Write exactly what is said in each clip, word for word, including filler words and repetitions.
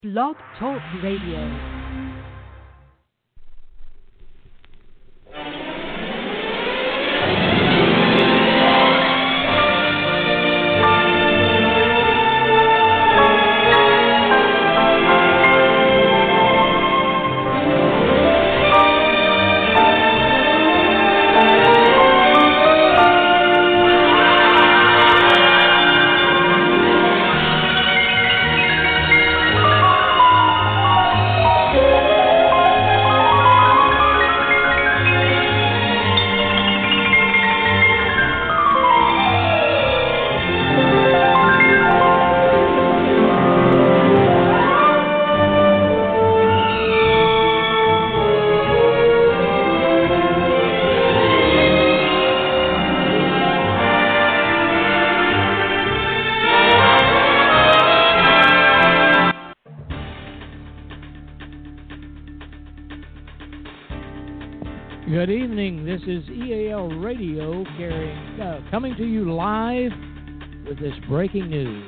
Blog Talk Radio. Good evening. This is E A L Radio carrying, uh, coming to you live with this breaking news.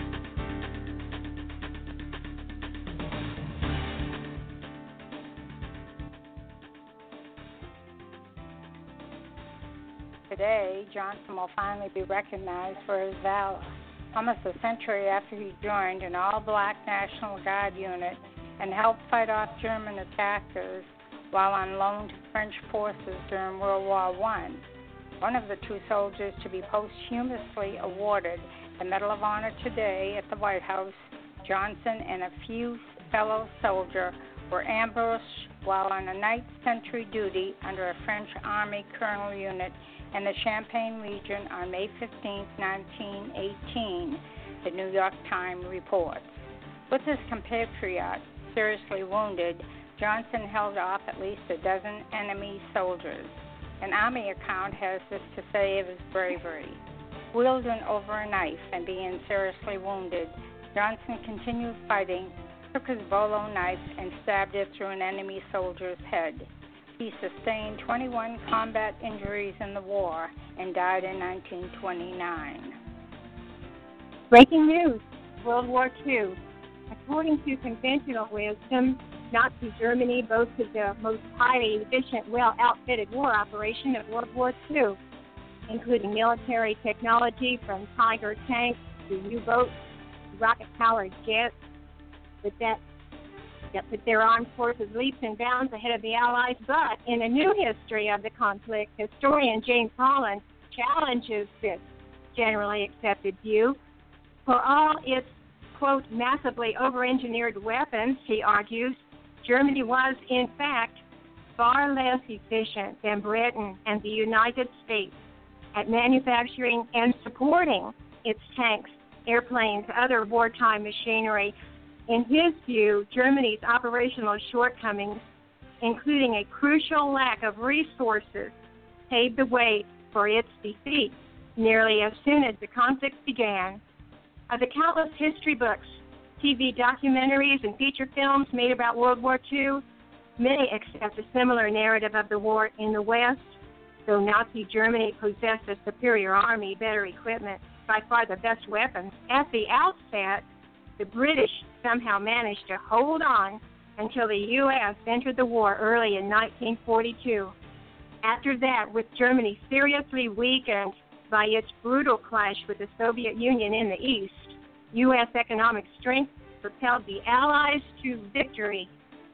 Today, Johnson will finally be recognized for his valor. Almost a century after he joined an all-black National Guard unit and helped fight off German attackers while on loan to French forces during World War One. One of the two soldiers to be posthumously awarded the Medal of Honor today at the White House, Johnson and a few fellow soldiers were ambushed while on a night sentry duty under a French Army colonel unit in the Champagne region on May fifteenth, nineteen eighteen, the New York Times reports. With his compatriot seriously wounded, Johnson held off at least a dozen enemy soldiers. An Army account has this to say of his bravery. Wielding over a knife and being seriously wounded, Johnson continued fighting, took his bolo knife, and stabbed it through an enemy soldier's head. He sustained twenty-one combat injuries in the war and died in nineteen twenty-nine. Breaking news, World War Two. According to conventional wisdom, Nazi Germany boasted the most highly efficient, well-outfitted war operation of World War Two, including military technology from Tiger tanks to U-boats, rocket-powered jets, with that, that put their armed forces leaps and bounds ahead of the Allies. But in a new history of the conflict, historian James Holland challenges this generally accepted view. For all its, quote, massively over-engineered weapons, he argues, Germany was, in fact, far less efficient than Britain and the United States at manufacturing and supporting its tanks, airplanes, other wartime machinery. In his view, Germany's operational shortcomings, including a crucial lack of resources, paved the way for its defeat nearly as soon as the conflict began. Of the countless history books, T V documentaries, and feature films made about World War Two, many accept a similar narrative of the war in the West. Though Nazi Germany possessed a superior army, better equipment, by far the best weapons, at the outset, the British somehow managed to hold on until the U S entered the war early in nineteen forty-two. After that, with Germany seriously weakened by its brutal clash with the Soviet Union in the East, U S economic strength propelled the Allies to victory.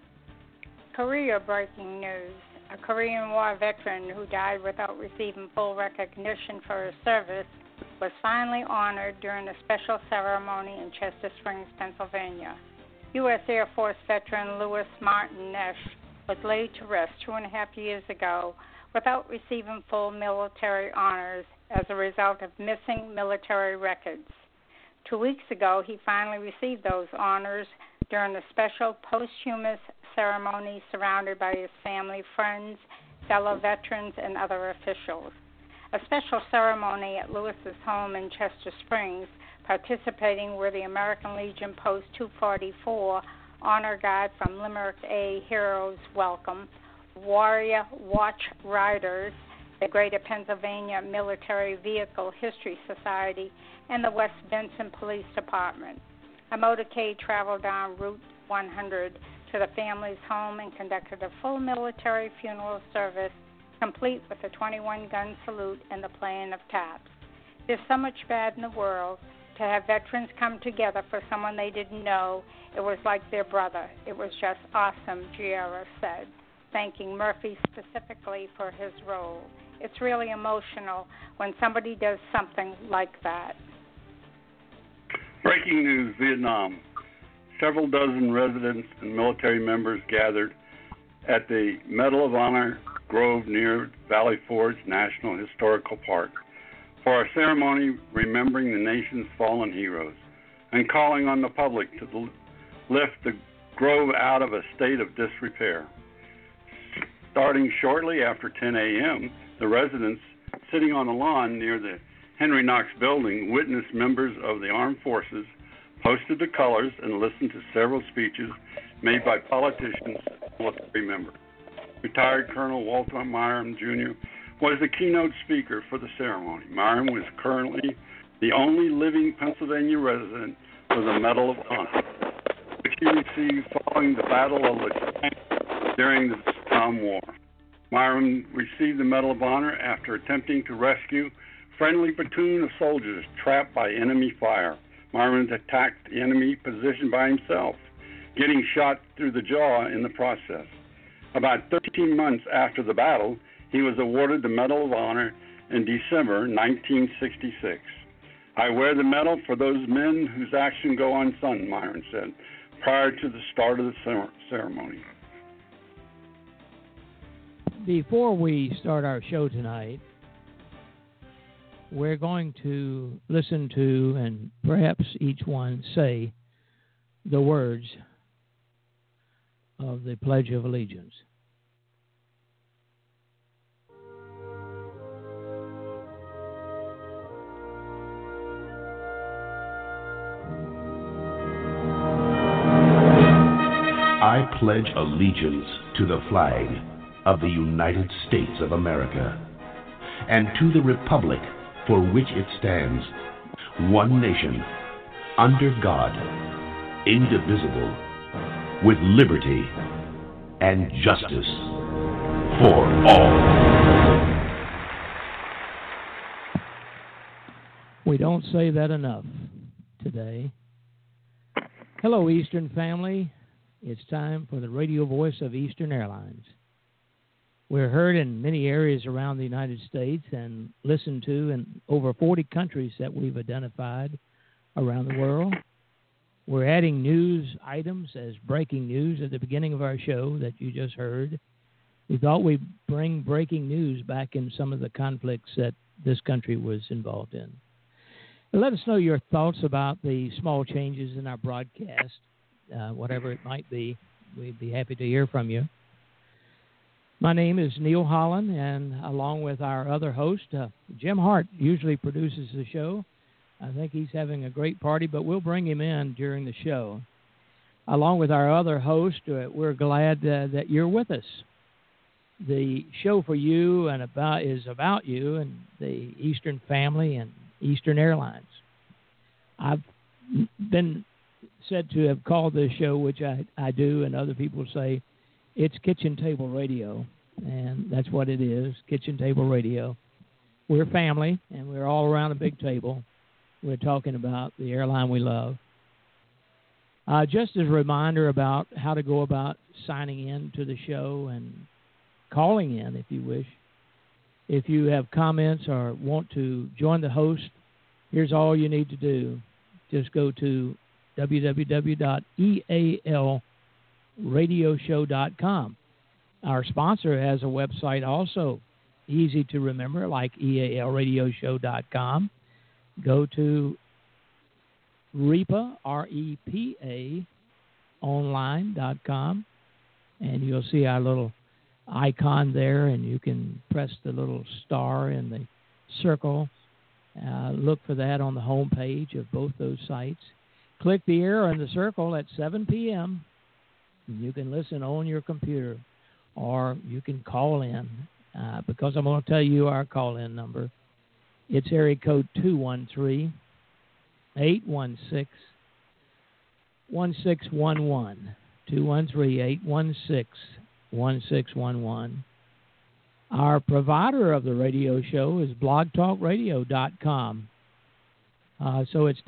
Korea breaking news. A Korean War veteran who died without receiving full recognition for his service was finally honored during a special ceremony in Chester Springs, Pennsylvania. U S Air Force veteran Louis Martin Nesh was laid to rest two and a half years ago without receiving full military honors as a result of missing military records. Two weeks ago, he finally received those honors during a special posthumous ceremony surrounded by his family, friends, fellow veterans, and other officials. A special ceremony at Lewis's home in Chester Springs, participating were the American Legion Post two forty-four Honor Guard from Limerick A Heroes Welcome, Warrior Watch Riders, the Greater Pennsylvania Military Vehicle History Society, and the West Benson Police Department. A motorcade traveled down Route one hundred to the family's home and conducted a full military funeral service, complete with a twenty-one gun salute and the playing of taps. There's so much bad in the world. To have veterans come together for someone they didn't know, it was like their brother. It was just awesome, Giera said, thanking Murphy specifically for his role. It's really emotional when somebody does something like that. Breaking news, Vietnam. Several dozen residents and military members gathered at the Medal of Honor Grove near Valley Forge National Historical Park for a ceremony remembering the nation's fallen heroes and calling on the public to lift the grove out of a state of disrepair. Starting shortly after ten a.m., the residents sitting on a lawn near the Henry Knox building witnessed members of the armed forces posted the colors and listened to several speeches made by politicians and military members. Retired Colonel Walter Myron, Junior was the keynote speaker for the ceremony. Myron was currently the only living Pennsylvania resident with a Medal of Honor, which he received following the Battle of the Tank during the Vietnam War. Myron received the Medal of Honor after attempting to rescue friendly platoon of soldiers trapped by enemy fire. Myron attacked the enemy position by himself, getting shot through the jaw in the process. About thirteen months after the battle, he was awarded the Medal of Honor in December nineteen sixty-six. I wear the medal for those men whose actions go unsung, Myron said, prior to the start of the ceremony. Before we start our show tonight, we're going to listen to and perhaps each one say the words of the Pledge of Allegiance. I pledge allegiance to the flag of the United States of America and to the republic for which it stands, one nation, under God, indivisible, with liberty and justice for all. We don't say that enough today. Hello, Eastern family. It's time for the radio voice of Eastern Airlines. We're heard in many areas around the United States and listened to in over forty countries that we've identified around the world. We're adding news items as breaking news at the beginning of our show that you just heard. We thought we'd bring breaking news back in some of the conflicts that this country was involved in. Let us know your thoughts about the small changes in our broadcast, uh, whatever it might be. We'd be happy to hear from you. My name is Neil Holland, and along with our other host, uh, Jim Hart usually produces the show. I think he's having a great party, but we'll bring him in during the show. Along with our other host, uh, we're glad uh, that you're with us. The show for you and about is about you and the Eastern family and Eastern Airlines. I've been said to have called this show, which I, I do, and other people say, it's kitchen table radio, and that's what it is, kitchen table radio. We're family, and we're all around a big table. We're talking about the airline we love. Uh, just as a reminder about how to go about signing in to the show and calling in, if you wish. If you have comments or want to join the host, here's all you need to do. Just go to w w w dot e a l radio show dot com. Our sponsor has a website also, easy to remember, like e a l radio show dot com. Go to REPA, R E P A, online dot com, and you'll see our little icon there, and you can press the little star in the circle. Uh, look for that on the home page of both those sites. Click the arrow in the circle at seven p.m. You can listen on your computer, or you can call in, uh, because I'm going to tell you our call-in number. It's area code two one three, eight one six, one six one one. two one three, eight one six, one six one one. Our provider of the radio show is blog talk radio dot com. Uh, so it's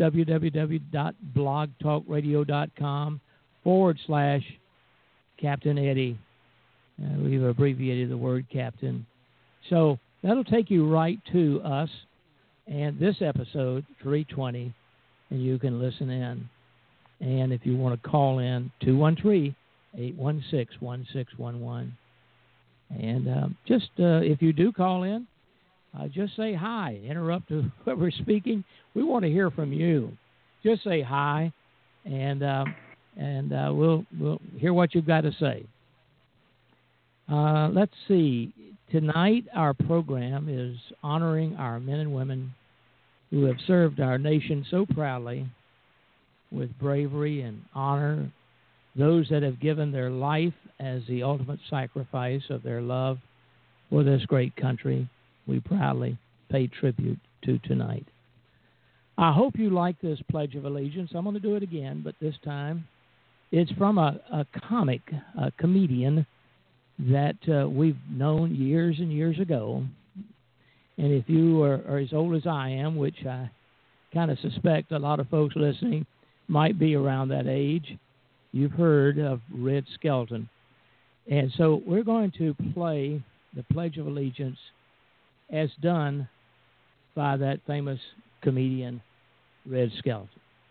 www.blogtalkradio.com forward slash Captain Eddie. Uh, we've abbreviated the word Captain. So that'll take you right to us and this episode, three twenty, and you can listen in. And if you want to call in, two one three, eight one six, one six one one. And um, just uh, if you do call in, uh, just say hi. Interrupt whoever's speaking. We want to hear from you. Just say hi, and uh, and uh, we'll we'll hear what you've got to say. Uh, let's see. Tonight our program is honoring our men and women who have served our nation so proudly with bravery and honor, those that have given their life as the ultimate sacrifice of their love for this great country, we proudly pay tribute to tonight. I hope you like this Pledge of Allegiance. I'm going to do it again, but this time it's from a, a comic, a comedian that uh, we've known years and years ago. And if you are, are as old as I am, which I kind of suspect a lot of folks listening might be around that age, you've heard of Red Skelton. And so we're going to play the Pledge of Allegiance as done by that famous comedian, Red Skelton.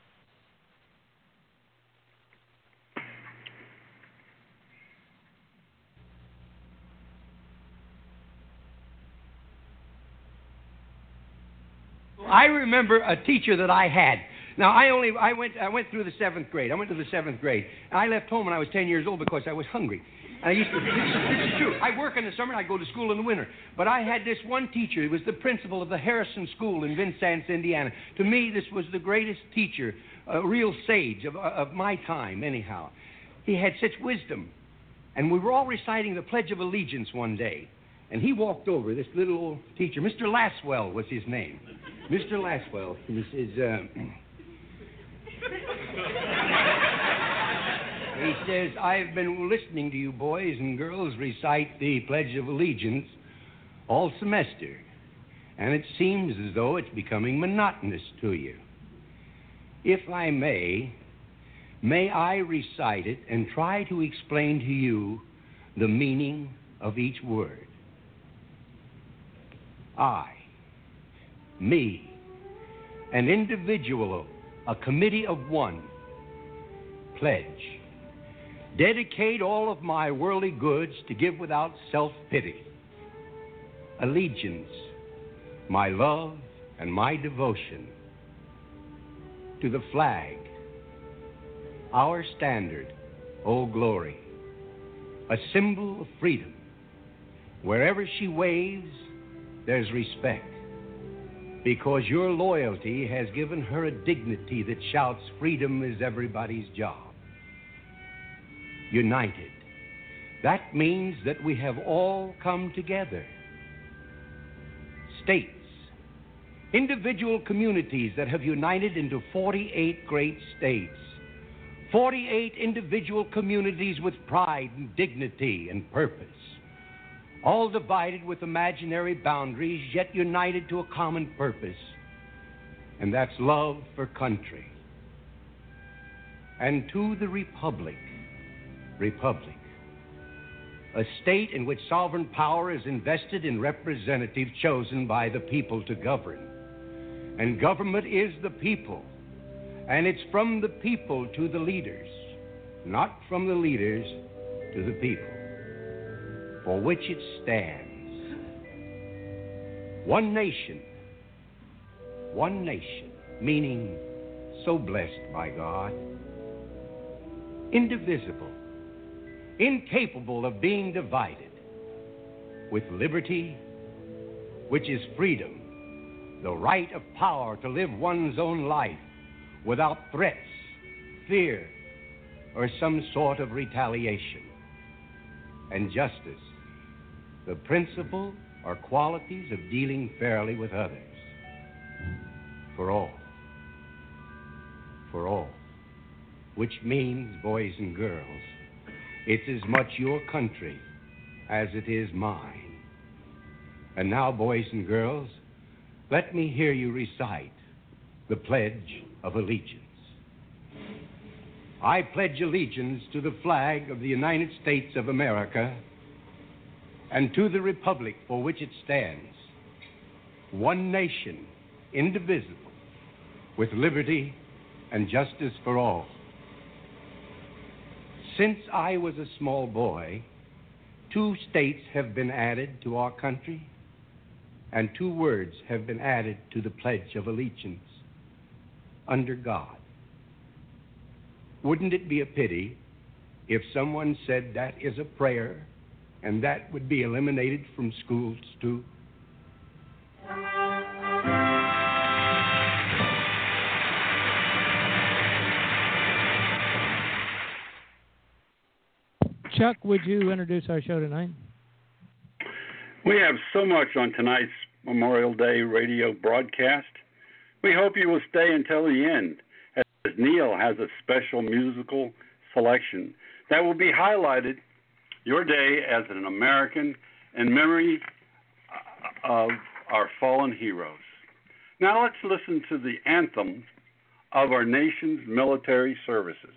I remember a teacher that I had. Now, I only I went I went through the seventh grade. I went to the seventh grade. And I left home when I was ten years old because I was hungry. And I used to, this, this is true. I work in the summer and I go to school in the winter. But I had this one teacher. He was the principal of the Harrison School in Vincennes, Indiana. To me, this was the greatest teacher, a real sage of, of my time, anyhow. He had such wisdom. And we were all reciting the Pledge of Allegiance one day. And he walked over, this little old teacher. Mister Laswell was his name. Mister Laswell, he was his... Uh, He says, I've been listening to you boys and girls recite the Pledge of Allegiance all semester, and it seems as though it's becoming monotonous to you. If I may, may I recite it and try to explain to you the meaning of each word. I, me, an individual, a committee of one, pledge. Dedicate all of my worldly goods to give without self-pity. Allegiance, my love and my devotion. To the flag, our standard, Old Glory. A symbol of freedom. Wherever she waves, there's respect. Because your loyalty has given her a dignity that shouts, freedom is everybody's job. United. That means that we have all come together. States. Individual communities that have united into forty-eight great states. forty-eight individual communities with pride and dignity and purpose. All divided with imaginary boundaries, yet united to a common purpose. And that's love for country. And to the Republic. Republic. A state in which sovereign power is invested in representatives chosen by the people to govern. And government is the people. And it's from the people to the leaders, not from the leaders to the people, for which it stands. One nation, one nation, meaning so blessed by God, indivisible, incapable of being divided, with liberty, which is freedom, the right of power to live one's own life without threats, fear, or some sort of retaliation, and justice, the principle or qualities of dealing fairly with others, for all, for all. which means boys and girls. It's as much your country as it is mine. And now, boys and girls, let me hear you recite the Pledge of Allegiance. I pledge allegiance to the flag of the United States of America and to the republic for which it stands, one nation, indivisible, with liberty and justice for all. Since I was a small boy, two states have been added to our country, and two words have been added to the Pledge of Allegiance: under God. Wouldn't it be a pity if someone said that is a prayer and that would be eliminated from schools too? Chuck, would you introduce our show tonight? We have so much on tonight's Memorial Day radio broadcast. We hope you will stay until the end, as Neil has a special musical selection that will be highlighted your day as an American in memory of our fallen heroes. Now let's listen to the anthem of our nation's military services.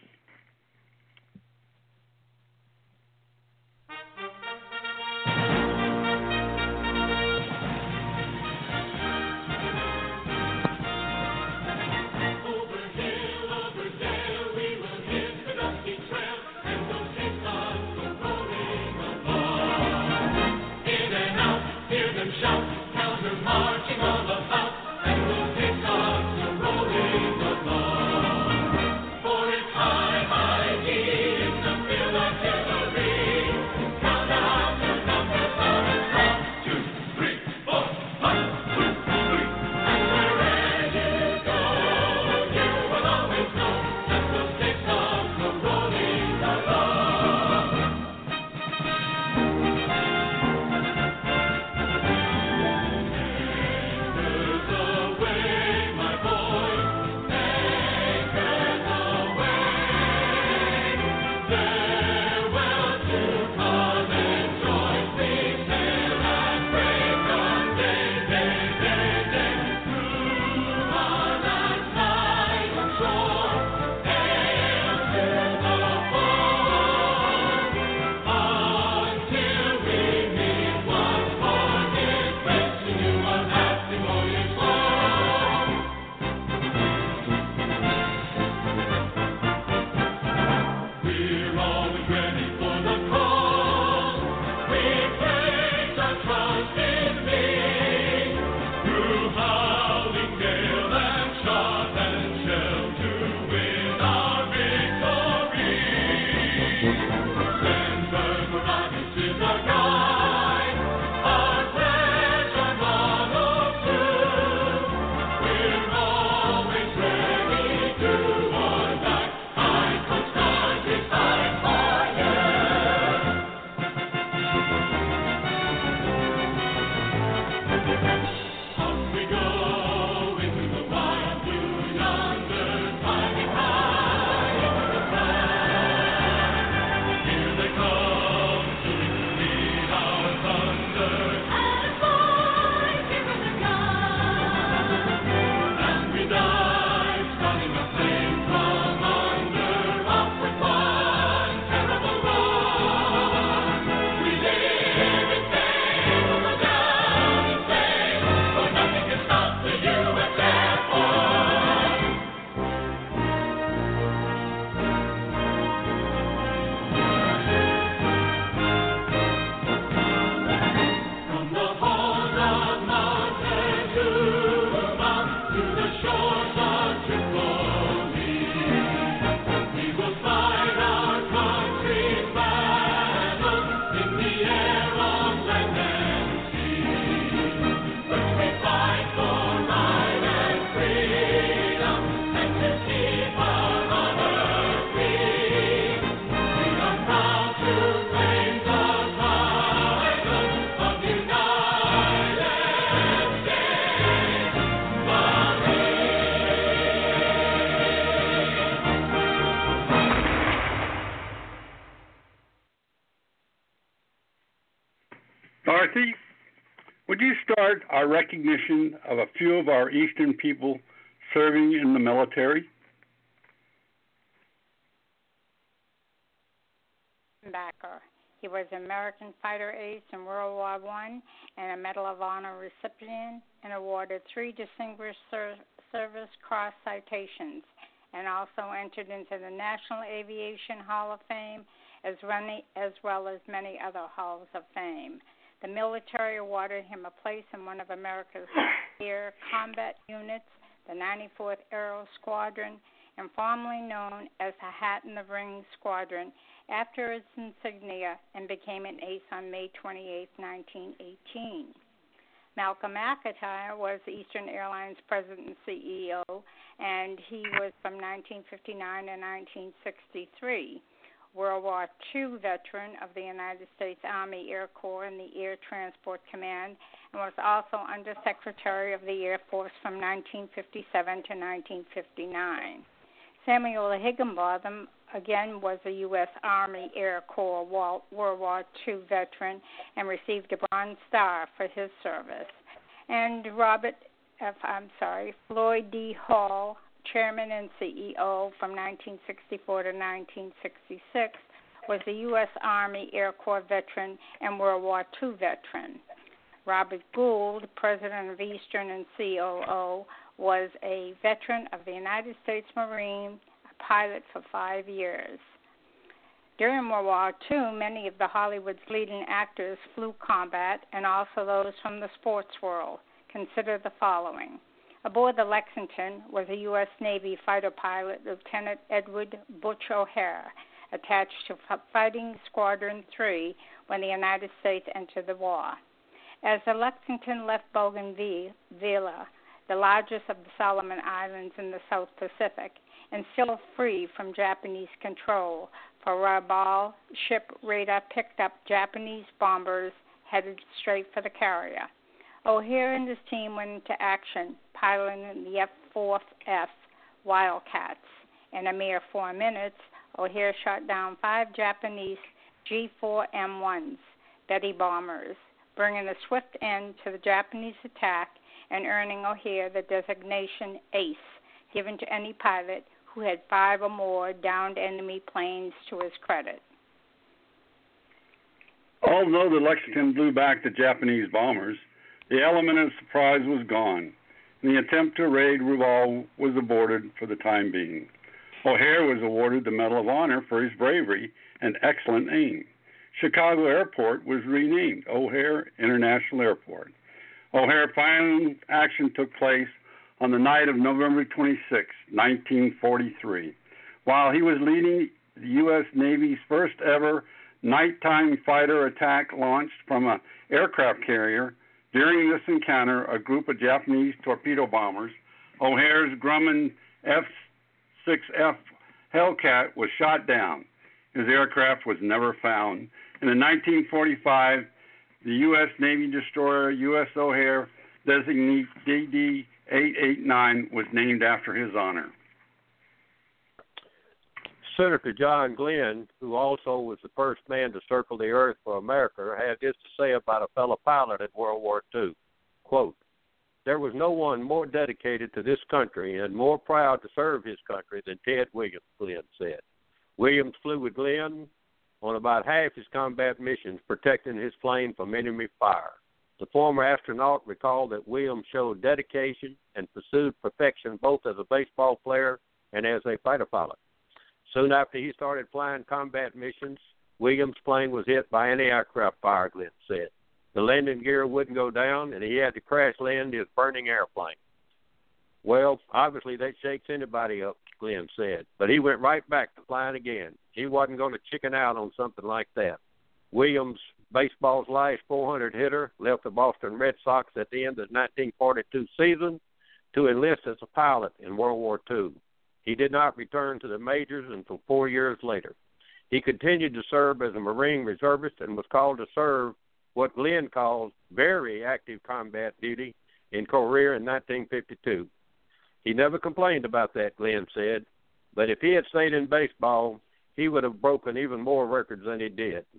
We're all Dorothy, would you start our recognition of a few of our Eastern people serving in the military? Backer. He was an American fighter ace in World War One and a Medal of Honor recipient, and awarded three Distinguished Ser- Service Cross citations, and also entered into the National Aviation Hall of Fame, as, many, as well as many other halls of fame. The military awarded him a place in one of America's air combat units, the ninety-fourth Aero Squadron, and formerly known as the Hat in the Ring Squadron, after its insignia, and became an ace on May twenty-eighth, nineteen eighteen. Malcolm McIntyre was Eastern Airlines president and C E O, and he was from nineteen fifty-nine to nineteen sixty-three. World War Two veteran of the United States Army Air Corps and the Air Transport Command, and was also Undersecretary of the Air Force from nineteen fifty-seven to nineteen fifty-nine. Samuel Higginbotham, again, was a U S Army Air Corps World War Two veteran and received a Bronze Star for his service. And Robert F. I'm sorry, Floyd D. Hall, Chairman and C E O from nineteen sixty-four to nineteen sixty-six, was a U S Army Air Corps veteran and World War Two veteran. Robert Gould, President of Eastern and C O O, was a veteran of the United States Marine, a pilot for five years. During World War Two, many of the Hollywood's leading actors flew combat, and also those from the sports world. Consider the following. Aboard the Lexington was a U S Navy fighter pilot, Lieutenant Edward Butch O'Hare, attached to Fighting Squadron three when the United States entered the war. As the Lexington left Bougainville, the largest of the Solomon Islands in the South Pacific, and still free from Japanese control, for Rabaul ship radar picked up Japanese bombers headed straight for the carrier. O'Hare and his team went into action, piloting the F four F Wildcats. In a mere four minutes, O'Hare shot down five Japanese G four M ones, Betty bombers, bringing a swift end to the Japanese attack and earning O'Hare the designation Ace, given to any pilot who had five or more downed enemy planes to his credit. Although the Lexington blew back the Japanese bombers, the element of surprise was gone, and the attempt to raid Rabaul was aborted for the time being. O'Hare was awarded the Medal of Honor for his bravery and excellent aim. Chicago Airport was renamed O'Hare International Airport. O'Hare final action took place on the night of November twenty-sixth, nineteen forty-three. While he was leading the U S Navy's first ever nighttime fighter attack launched from an aircraft carrier, during this encounter, a group of Japanese torpedo bombers, O'Hare's Grumman F six F Hellcat, was shot down. His aircraft was never found. And in nineteen forty-five, the U S Navy destroyer U S O'Hare designee D D eight eighty-nine was named after his honor. Senator John Glenn, who also was the first man to circle the earth for America, had this to say about a fellow pilot in World War Two. Quote, "There was no one more dedicated to this country and more proud to serve his country than Ted Williams," Glenn said. Williams flew with Glenn on about half his combat missions, protecting his plane from enemy fire. The former astronaut recalled that Williams showed dedication and pursued perfection both as a baseball player and as a fighter pilot. Soon after he started flying combat missions, Williams' plane was hit by anti-aircraft fire, Glenn said. The landing gear wouldn't go down, and he had to crash land his burning airplane. Well, obviously that shakes anybody up, Glenn said, but he went right back to flying again. He wasn't going to chicken out on something like that. Williams, baseball's last four hundred hitter, left the Boston Red Sox at the end of the nineteen forty-two season to enlist as a pilot in World War Two. He did not return to the majors until four years later. He continued to serve as a Marine reservist and was called to serve what Glenn calls very active combat duty in Korea in nineteen fifty-two. He never complained about that, Glenn said, but if he had stayed in baseball, he would have broken even more records than he did.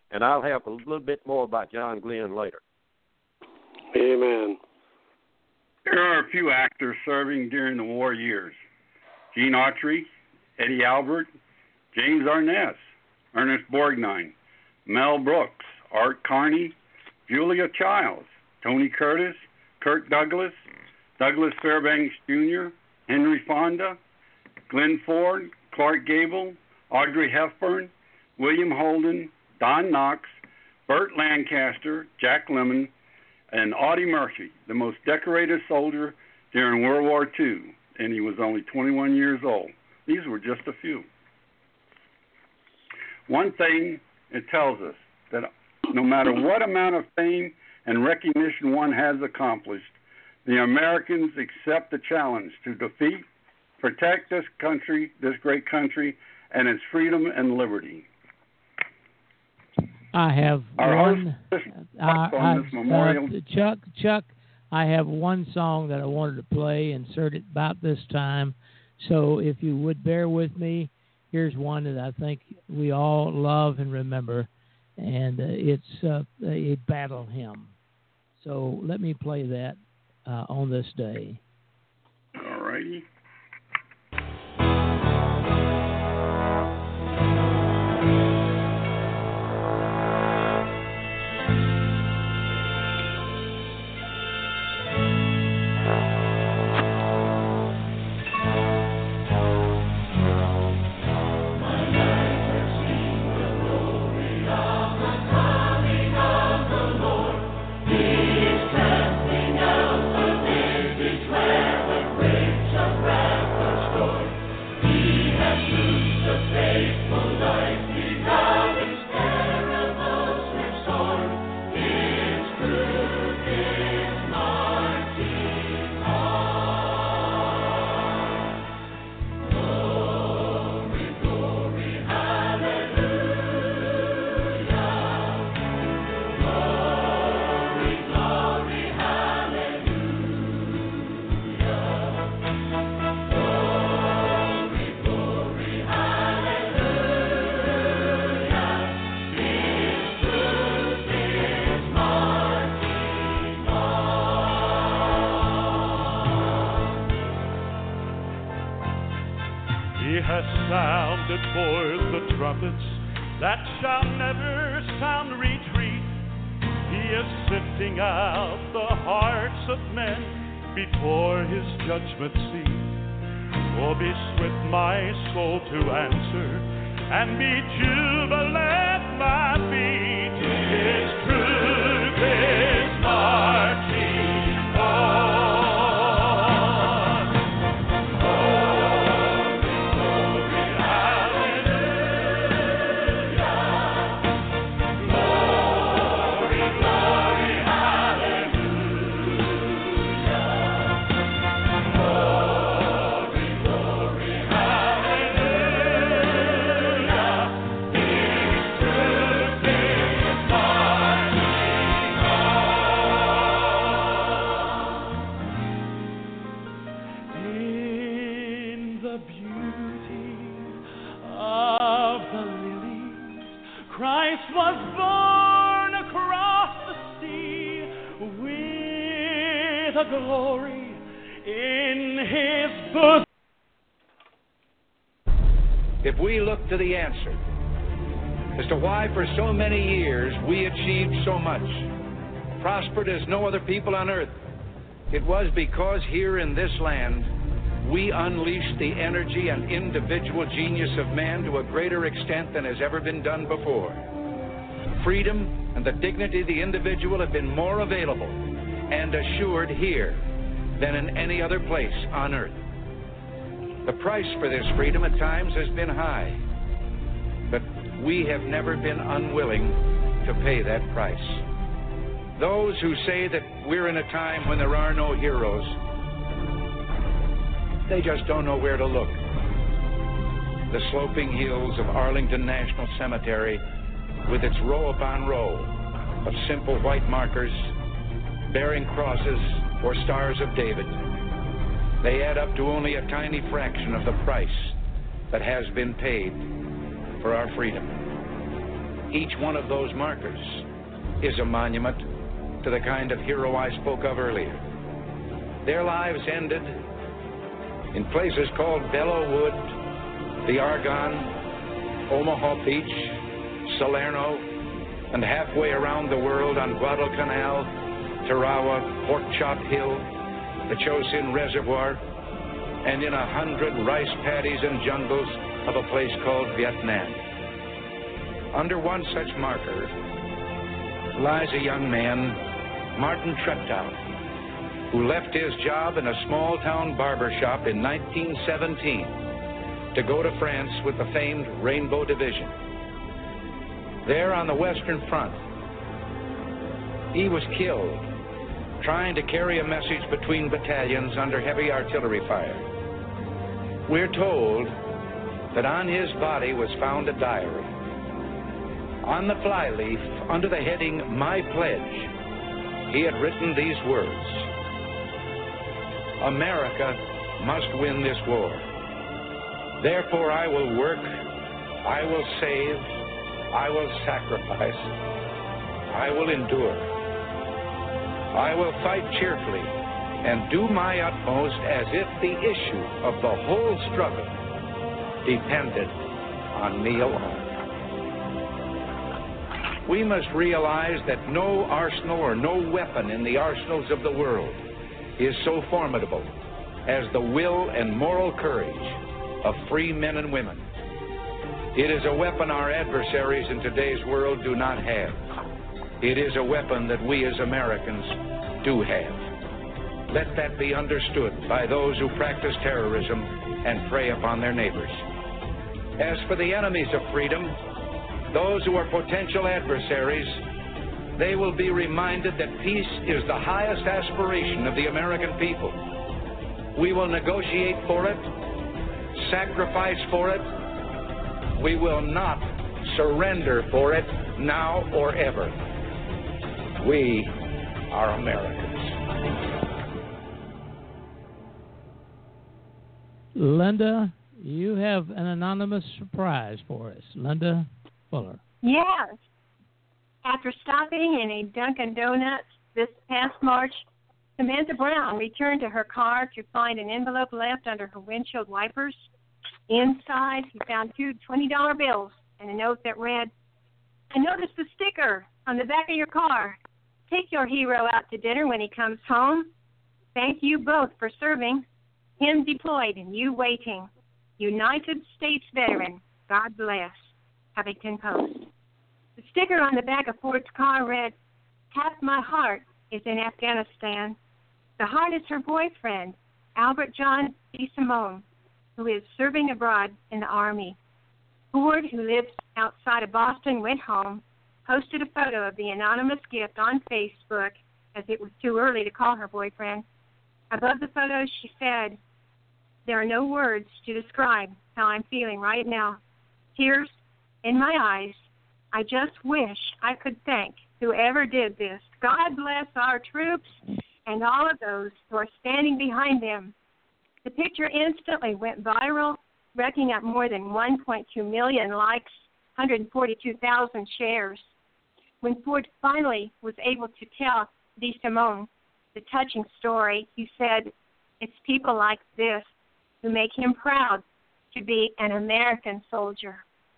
And I'll have a little bit more about John Glenn later. Amen. There are a few actors serving during the war years. Gene Autry, Eddie Albert, James Arness, Ernest Borgnine, Mel Brooks, Art Carney, Julia Childs, Tony Curtis, Kirk Douglas, Douglas Fairbanks Junior, Henry Fonda, Glenn Ford, Clark Gable, Audrey Hepburn, William Holden, Don Knotts, Burt Lancaster, Jack Lemmon, and Audie Murphy, the most decorated soldier during World War Two, and he was only twenty-one years old. These were just a few. One thing it tells us, that no matter what amount of fame and recognition one has accomplished, the Americans accept the challenge to defeat, protect this country, this great country, and its freedom and liberty. I have Our one. host, Uh, on this I, memorial. uh, Chuck, Chuck, I have one song that I wanted to play, insert it about this time. So if you would bear with me, here's one that I think we all love and remember, and uh, it's uh, a battle hymn. So let me play that uh, on this day. All righty. Sounded forth the trumpets that shall never sound retreat. He is sifting out the hearts of men before his judgment seat. Oh, be swift, my soul, to answer, and be jubilant, my feet. His truth is marching on. Glory in his bosom. If we look to the answer as to why for so many years we achieved so much, prospered as no other people on earth, it was because here in this land we unleashed the energy and individual genius of man to a greater extent than has ever been done before. Freedom and the dignity of the individual have been more available and assured here than in any other place on earth. The price for this freedom at times has been high, but we have never been unwilling to pay that price. Those who say that we're in a time when there are no heroes, they just don't know where to look. The sloping hills of Arlington National Cemetery, with its row upon row of simple white markers bearing crosses or stars of David, they add up to only a tiny fraction of the price that has been paid for our freedom. Each one of those markers is a monument to the kind of hero I spoke of earlier. Their lives ended in places called Belleau Wood, the Argonne, Omaha Beach, Salerno, and halfway around the world on Guadalcanal, Tarawa, Pork Chop Hill, the Chosin Reservoir, and in a hundred rice paddies and jungles of a place called Vietnam. Under one such marker lies a young man, Martin Treptow, who left his job in a small-town barber shop in nineteen seventeen to go to France with the famed Rainbow Division. There on the Western Front, he was killed trying to carry a message between battalions under heavy artillery fire. We're told that on his body was found a diary. On the flyleaf, under the heading, My Pledge, he had written these words: America must win this war. Therefore I will work, I will save, I will sacrifice, I will endure. I will fight cheerfully and do my utmost as if the issue of the whole struggle depended on me alone. We must realize that no arsenal or no weapon in the arsenals of the world is so formidable as the will and moral courage of free men and women. It is a weapon our adversaries in today's world do not have. It is a weapon that we as Americans do have. Let that be understood by those who practice terrorism and prey upon their neighbors. As for the enemies of freedom, those who are potential adversaries, they will be reminded that peace is the highest aspiration of the American people. We will negotiate for it, sacrifice for it. We will not surrender for it now or ever. We are Americans. Linda, you have an anonymous surprise for us. Linda Fuller. Yes. After stopping in a Dunkin' Donuts this past March, Samantha Brown returned to her car to find an envelope left under her windshield wipers. Inside, she found two twenty dollar bills and a note that read, I noticed the sticker on the back of your car. Take your hero out to dinner when he comes home. Thank you both for serving. Him deployed and you waiting. United States veteran. God bless. Huffington Post. The sticker on the back of Ford's car read, Half my heart is in Afghanistan. The heart is her boyfriend, Albert John DeSimone, who is serving abroad in the Army. Ford, who lives outside of Boston, went home, posted a photo of the anonymous gift on Facebook, as it was too early to call her boyfriend. Above the photo, she said, there are no words to describe how I'm feeling right now. Tears in my eyes. I just wish I could thank whoever did this. God bless our troops and all of those who are standing behind them. The picture instantly went viral, racking up more than one point two million likes, one hundred forty-two thousand shares. When Ford finally was able to tell DeSimone the touching story, he said, it's people like this who make him proud to be an American soldier.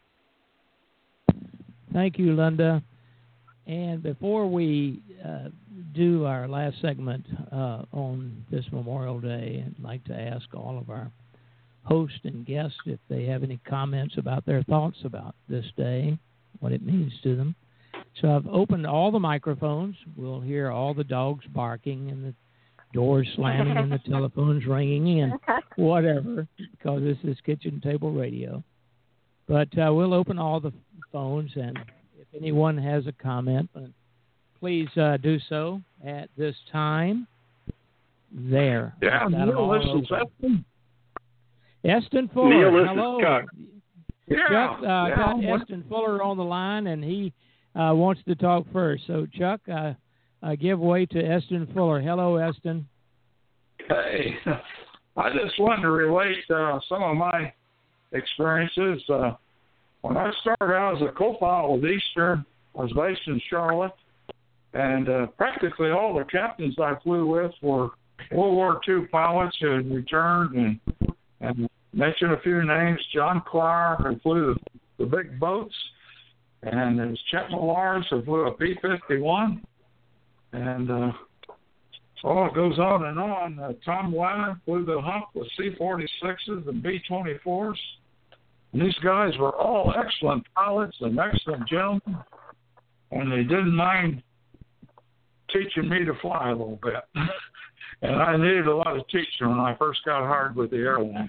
Thank you, Linda. And before we uh, do our last segment uh, on this Memorial Day, I'd like to ask all of our hosts and guests if they have any comments about their thoughts about this day, what it means to them. So I've opened all the microphones. We'll hear all the dogs barking and the doors slamming and the telephones ringing and whatever, because this is Kitchen Table Radio. But uh, we'll open all the phones, and if anyone has a comment, please uh, do so at this time. There. Yeah, Neil, this is Eston. Eston Fuller, Neil, this hello. is Chuck. Yeah, Chuck uh, yeah. got Eston Fuller on the line, and he uh, wants to talk first. So, Chuck, uh, uh, give way to Eston Fuller. Hello, Eston. Hey, I just wanted to relate uh, some of my experiences. Uh, when I started out as a co-pilot with Eastern, I was based in Charlotte, and uh, practically all the captains I flew with were World War Two pilots who had returned, and, and mention a few names. John Clark, who flew the, the big boats, and there's Chet Millars, who flew a P fifty-one, and uh, oh, it goes on and on. Uh, Tom Weiner flew the hump with C forty-sixes and B twenty-fours. And these guys were all excellent pilots and excellent gentlemen, and they didn't mind teaching me to fly a little bit. And I needed a lot of teaching when I first got hired with the airline.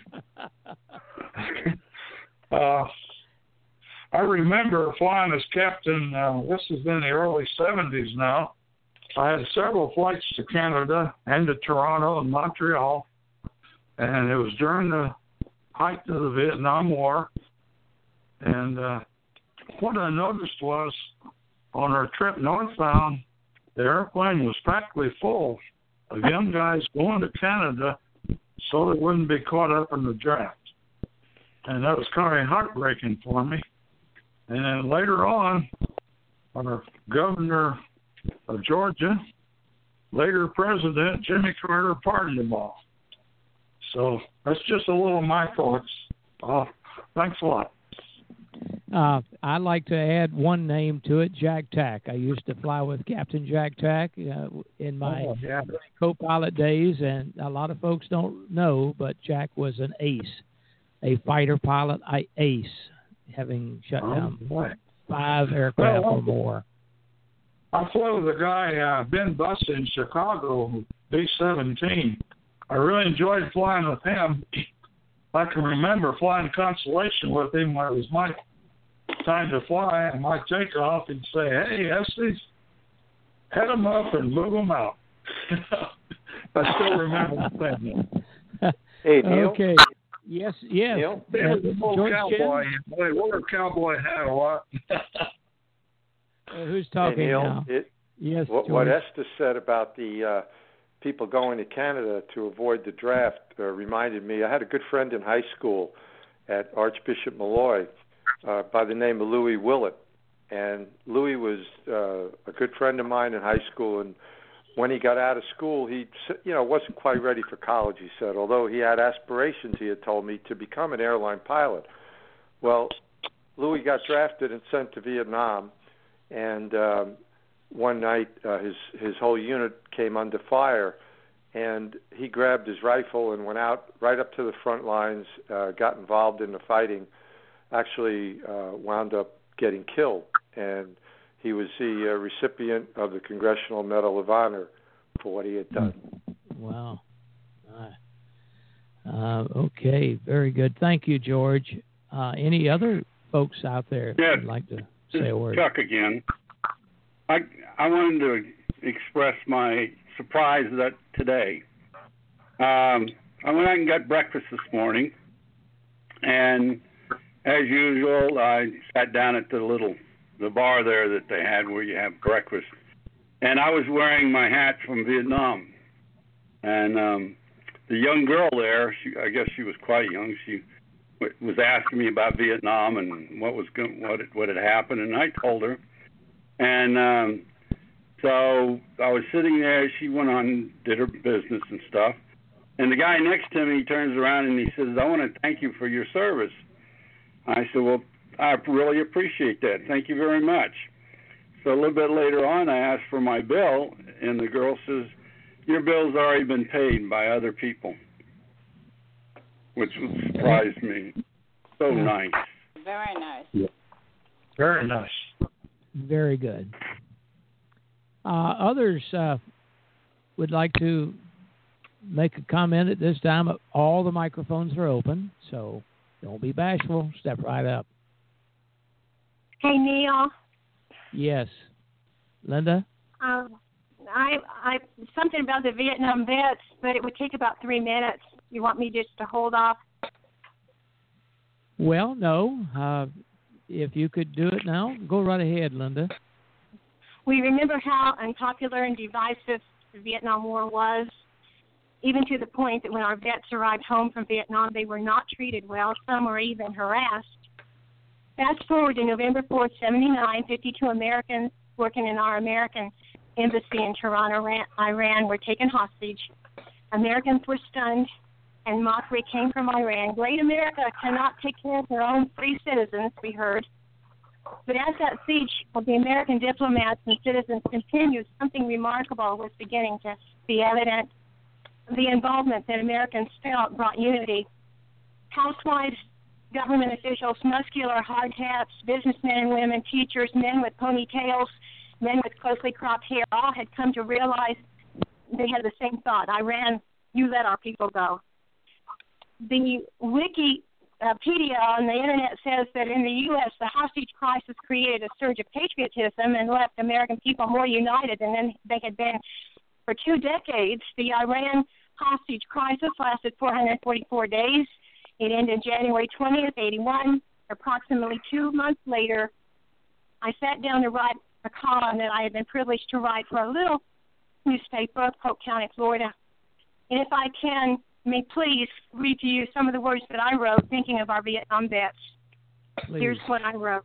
uh, I remember flying as captain, uh, this is in the early seventies now. I had several flights to Canada and to Toronto and Montreal, and it was during the height of the Vietnam War. And uh, what I noticed was on our trip northbound, the airplane was practically full of young guys going to Canada so they wouldn't be caught up in the draft. And that was kind of heartbreaking for me. And then later on, our governor of Georgia, later president, Jimmy Carter, pardoned them all. So that's just a little of my thoughts. Uh, thanks a lot. Uh, I'd like to add one name to it, Jack Tack. I used to fly with Captain Jack Tack uh, in my oh, yeah. co-pilot days, and a lot of folks don't know, but Jack was an ace, a fighter pilot I ace, having shut oh, down boy. five aircraft well, or more. I flew with a guy, uh, Ben Buss in Chicago, B seventeen. I really enjoyed flying with him. I can remember flying Constellation with him when it was my time to fly, and my takeoff, he'd say, "Hey, Estes, head them up and move them out." I still remember saying that. Hey, Neil. Okay. Yes, yes. Neil? He was a little George cowboy. Boy, he wore a cowboy hat a lot. Uh, who's talking hey, Neil, now? It, yes, what, George. what Estes said about the uh, people going to Canada to avoid the draft uh, reminded me. I had a good friend in high school at Archbishop Malloy uh, by the name of Louis Willett, and Louis was uh, a good friend of mine in high school. And when he got out of school, he, you know, wasn't quite ready for college. He said, although he had aspirations, he had told me, to become an airline pilot. Well, Louis got drafted and sent to Vietnam. And um, one night, uh, his his whole unit came under fire, and he grabbed his rifle and went out right up to the front lines, uh, got involved in the fighting, actually uh, wound up getting killed. And he was the uh, recipient of the Congressional Medal of Honor for what he had done. Wow. Uh, okay, very good. Thank you, George. Uh, any other folks out there yeah. who'd like to say a word? Chuck again. I I wanted to express my surprise that today. Um, I went out and got breakfast this morning, and as usual, I sat down at the little the bar there that they had where you have breakfast, and I was wearing my hat from Vietnam, and um, the young girl there, she, I guess she was quite young, she was asking me about Vietnam and what was going, what it, what had happened, and I told her, and um, so I was sitting there. She went on, did her business and stuff, and the guy next to me turns around and he says, "I want to thank you for your service." I said, "Well, I really appreciate that. Thank you very much." So a little bit later on, I asked for my bill, and the girl says, "Your bill's already been paid by other people," which surprised me. So nice. Very nice. Yeah. Very nice. Very good. Uh, others uh, would like to make a comment at this time. All the microphones are open, so don't be bashful. Step right up. Hey, Neil. Yes. Linda? Um, I, I something about the Vietnam vets, but it would take about three minutes. You want me just to hold off? Well, no. Uh, if you could do it now, go right ahead, Linda. We remember how unpopular and divisive the Vietnam War was, even to the point that when our vets arrived home from Vietnam, they were not treated well. Some were even harassed. Fast forward to November fourth, seventy-nine, fifty-two Americans working in our American embassy in Tehran, Iran, were taken hostage. Americans were stunned, and mockery came from Iran. Great America cannot take care of their own free citizens, we heard. But as that siege of the American diplomats and citizens continued, something remarkable was beginning to be evident. The involvement that Americans felt brought unity. Housewives, government officials, muscular hard hats, businessmen and women, teachers, men with ponytails, men with closely cropped hair, all had come to realize they had the same thought. Iran, you let our people go. The Wikipedia on the internet says that in the U S, the hostage crisis created a surge of patriotism and left American people more united than they had been for two decades. The Iran hostage crisis lasted four hundred forty-four days. It ended January twentieth, eighty-one. Approximately two months later, I sat down to write a column that I had been privileged to write for a little newspaper, Polk County, Florida. And if I can, may please read to you some of the words that I wrote thinking of our Vietnam vets. Please. Here's what I wrote.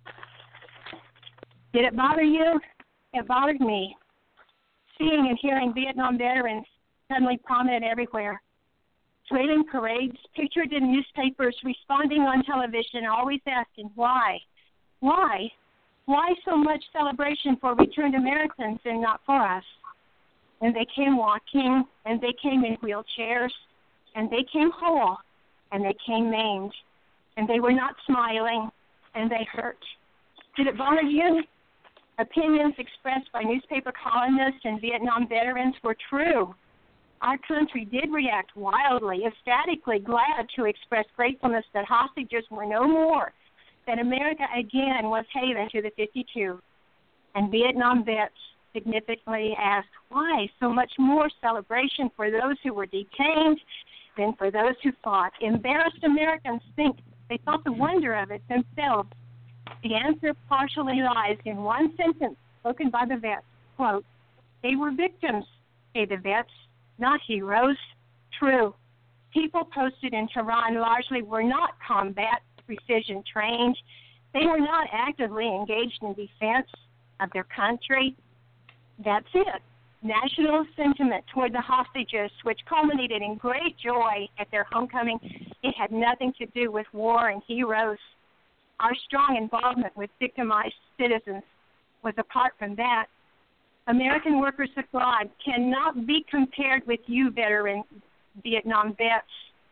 Did it bother you? It bothered me. Seeing and hearing Vietnam veterans suddenly prominent everywhere. Trailing parades, pictured in newspapers, responding on television, always asking, why? Why? Why so much celebration for returned Americans and not for us? And they came walking, and they came in wheelchairs, and they came whole, and they came maimed, and they were not smiling, and they hurt. Did it bother you? Opinions expressed by newspaper columnists and Vietnam veterans were true. Our country did react wildly, ecstatically, glad to express gratefulness that hostages were no more, that America again was haven to the fifty-two. And Vietnam vets significantly asked, why so much more celebration for those who were detained than for those who fought? Embarrassed Americans think they felt the wonder of it themselves. The answer partially lies in one sentence spoken by the vets, quote, they were victims, say the vets, not heroes. True. People posted in Tehran largely were not combat precision trained. They were not actively engaged in defense of their country. That's it. National sentiment toward the hostages, which culminated in great joy at their homecoming, it had nothing to do with war and heroes. Our strong involvement with victimized citizens was apart from that. American workers abroad cannot be compared with you, veteran Vietnam vets.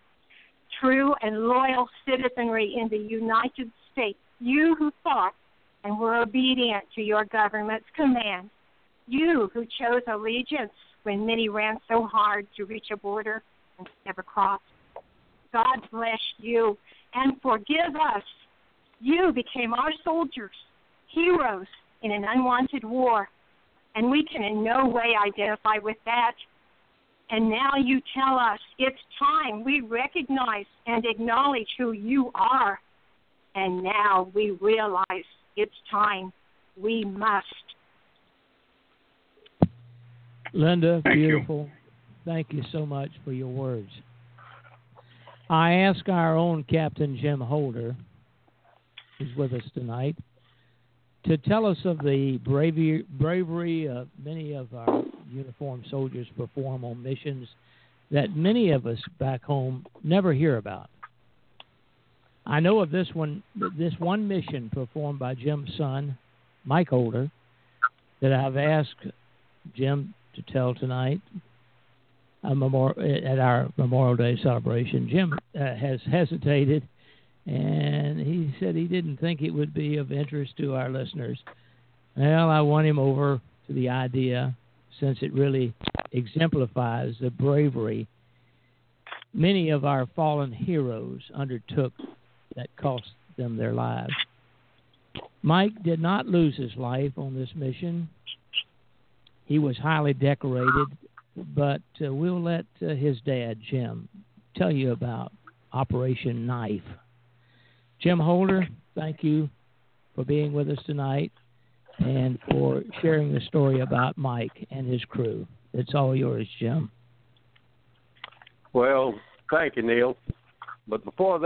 True and loyal citizenry in the United States, you who fought and were obedient to your government's command, you who chose allegiance when many ran so hard to reach a border and never crossed. God bless you and forgive us. You became our soldiers, heroes in an unwanted war, and we can in no way identify with that. And now you tell us it's time we recognize and acknowledge who you are. And now we realize it's time we must. Linda, Thank beautiful. You. Thank you so much for your words. I ask our own Captain Jim Holder, who's with us tonight, to tell us of the bravery, bravery of many of our uniformed soldiers perform on missions that many of us back home never hear about. I know of this one, this one mission performed by Jim's son, Mike Holder, that I've asked Jim to tell tonight a memor- at our Memorial Day celebration. Jim uh, has hesitated, and he said he didn't think it would be of interest to our listeners. Well, I won him over to the idea, since it really exemplifies the bravery many of our fallen heroes undertook that cost them their lives. Mike did not lose his life on this mission. He was highly decorated, but uh, we'll let uh, his dad, Jim, tell you about Operation Knife. Jim Holder, thank you for being with us tonight and for sharing the story about Mike and his crew. It's all yours, Jim. Well, thank you, Neil. But before that,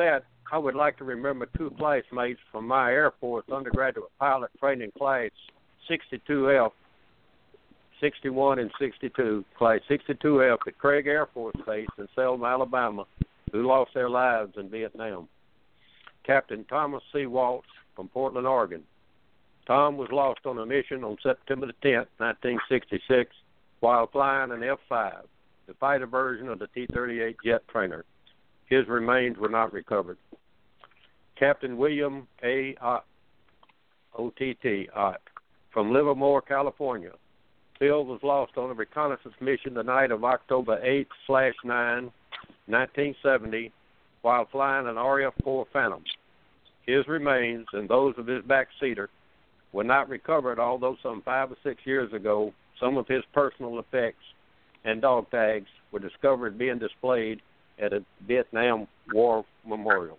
I would like to remember two classmates from my Air Force undergraduate pilot training class sixty-two F, sixty-one and sixty-two, class sixty-two F at Craig Air Force Base in Selma, Alabama, who lost their lives in Vietnam. Captain Thomas C. Waltz from Portland, Oregon. Tom was lost on a mission on September the tenth, nineteen sixty-six, while flying an F five, the fighter version of the T thirty-eight jet trainer. His remains were not recovered. Captain William A. Ott, O T T, Ott, from Livermore, California. Phil was lost on a reconnaissance mission the night of October eighth slash nine, nineteen seventy, while flying an R F four Phantom. His remains and those of his backseater were not recovered, although some five or six years ago, some of his personal effects and dog tags were discovered being displayed at a Vietnam War memorial.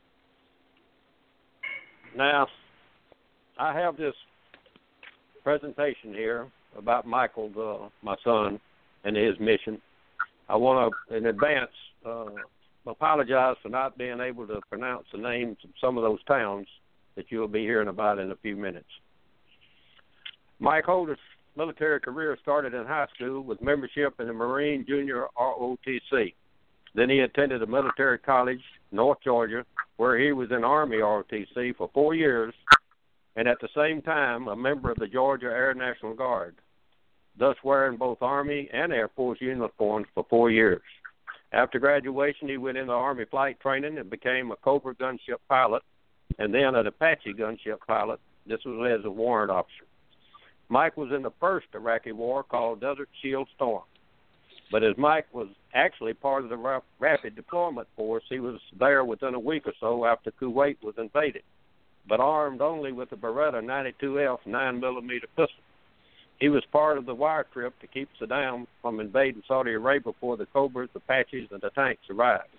Now, I have this presentation here about Michael, uh, my son, and his mission. I want to, in advance, uh, apologize for not being able to pronounce the names of some of those towns that you'll be hearing about in a few minutes. Mike Holder's military career started in high school with membership in the Marine Junior R O T C. Then he attended a military college, North Georgia, where he was in Army R O T C for four years, and at the same time a member of the Georgia Air National Guard, thus wearing both Army and Air Force uniforms for four years. After graduation, he went into Army flight training and became a Cobra gunship pilot, and then an Apache gunship pilot. This was as a warrant officer. Mike was in the first Iraqi war called Desert Shield Storm. But as Mike was actually part of the Rapid Deployment Force, he was there within a week or so after Kuwait was invaded, but armed only with a Beretta ninety-two F nine millimeter pistol. He was part of the wire trip to keep Saddam from invading Saudi Arabia before the Cobras, Apaches, and the tanks arrived.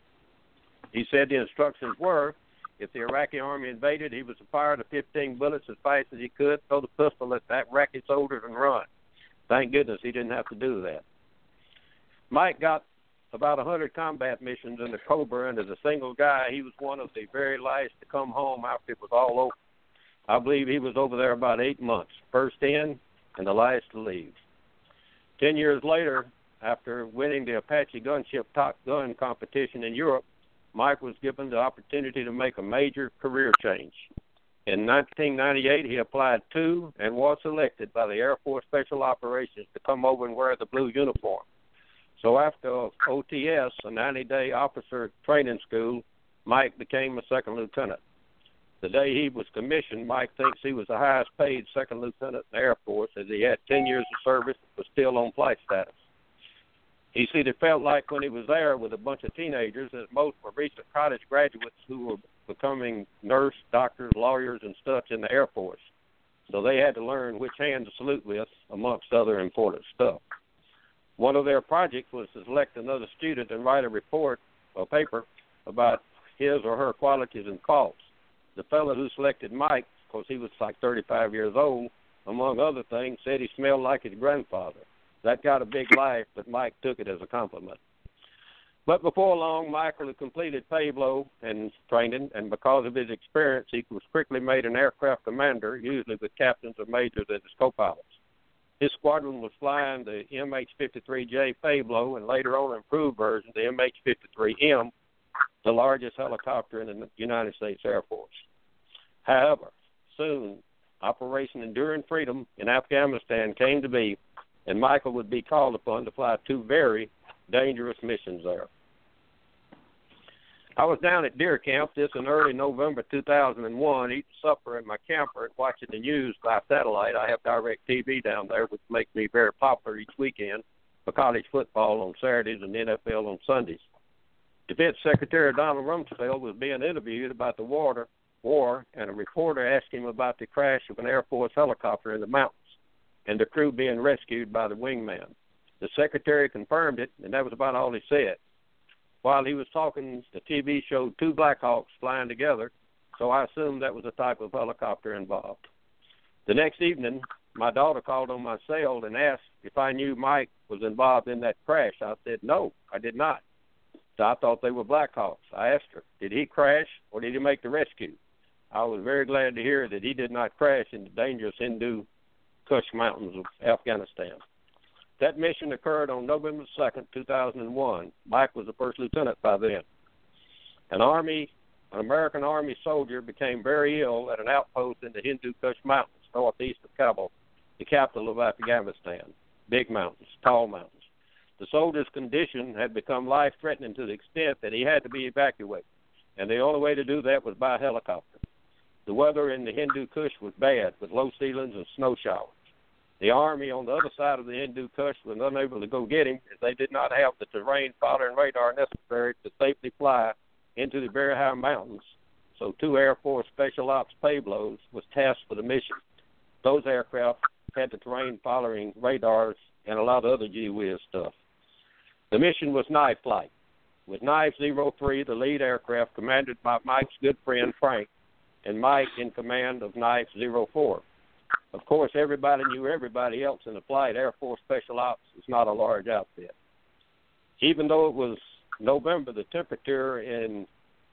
He said the instructions were, if the Iraqi army invaded, he was to fire the fifteen bullets as fast as he could, throw the pistol at that Iraqi soldiers, and run. Thank goodness he didn't have to do that. Mike got about one hundred combat missions in the Cobra, and as a single guy, he was one of the very last to come home after it was all over. I believe he was over there about eight months, first in and the last to leave. Ten years later, after winning the Apache gunship Top Gun competition in Europe, Mike was given the opportunity to make a major career change. In nineteen ninety-eight, he applied to and was selected by the Air Force Special Operations to come over and wear the blue uniform. So after O T S, a ninety-day officer training school, Mike became a second lieutenant. The day he was commissioned, Mike thinks he was the highest paid second lieutenant in the Air Force, as he had ten years of service and was still on flight status. He said it felt like when he was there with a bunch of teenagers, as most were recent college graduates who were becoming nurse, doctors, lawyers, and such in the Air Force. So they had to learn which hand to salute with, amongst other important stuff. One of their projects was to select another student and write a report or paper about his or her qualities and faults. The fellow who selected Mike, because he was like thirty-five years old, among other things, said he smelled like his grandfather. That got a big laugh, but Mike took it as a compliment. But before long, Michael had completed Pueblo and training, and because of his experience, he was quickly made an aircraft commander, usually with captains or majors as his co-pilots. His squadron was flying the M H fifty-three J Pueblo and later on an improved version, the M H fifty-three M, the largest helicopter in the United States Air Force. However, soon, Operation Enduring Freedom in Afghanistan came to be, and Michael would be called upon to fly two very dangerous missions there. I was down at Deer Camp this in early November two thousand one, eating supper in my camper and watching the news by satellite. I have direct T V down there, which makes me very popular each weekend for college football on Saturdays and N F L on Sundays. Defense Secretary Donald Rumsfeld was being interviewed about the water war, and a reporter asked him about the crash of an Air Force helicopter in the mountains and the crew being rescued by the wingman. The Secretary confirmed it, and that was about all he said. While he was talking, the T V showed two Blackhawks flying together, so I assumed that was the type of helicopter involved. The next evening, my daughter called on my cell and asked if I knew Mike was involved in that crash. I said, no, I did not. So I thought they were Black Hawks. I asked her, did he crash or did he make the rescue? I was very glad to hear that he did not crash in the dangerous Hindu Kush Mountains of Afghanistan. That mission occurred on November second, two thousand one. Mike was a first lieutenant by then. An Army, an American Army soldier became very ill at an outpost in the Hindu Kush Mountains, northeast of Kabul, the capital of Afghanistan. Big mountains, tall mountains. The soldier's condition had become life-threatening to the extent that he had to be evacuated, and the only way to do that was by helicopter. The weather in the Hindu Kush was bad, with low ceilings and snow showers. The Army on the other side of the Hindu Kush was unable to go get him as they did not have the terrain, following radar necessary to safely fly into the very high mountains. So two Air Force Special Ops payloads was tasked for the mission. Those aircraft had the terrain following radars and a lot of other gee whiz stuff. The mission was Knife Flight, with Knife zero three, the lead aircraft, commanded by Mike's good friend Frank, and Mike in command of Knife zero four. Of course, everybody knew everybody else in the flight. Air Force Special Ops is not a large outfit. Even though it was November, the temperature in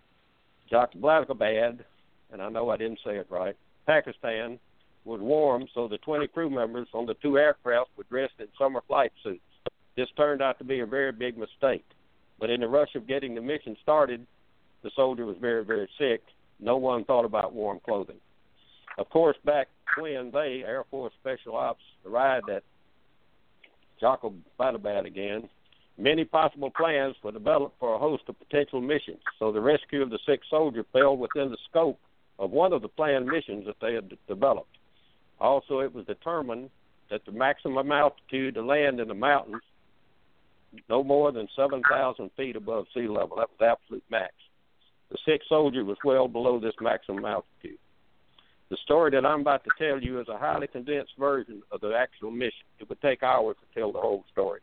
Jalalabad, and I know I didn't say it right, Pakistan, was warm, so the twenty crew members on the two aircraft were dressed in summer flight suits. This turned out to be a very big mistake. But in the rush of getting the mission started, the soldier was very, very sick. No one thought about warm clothing. Of course, back when they, Air Force Special Ops, arrived at Jalalabad again, many possible plans were developed for a host of potential missions, so the rescue of the sick soldier fell within the scope of one of the planned missions that they had d- developed. Also, it was determined that the maximum altitude to land in the mountains, no more than seven thousand feet above sea level. That was the absolute max. The sick soldier was well below this maximum altitude. The story that I'm about to tell you is a highly condensed version of the actual mission. It would take hours to tell the whole story.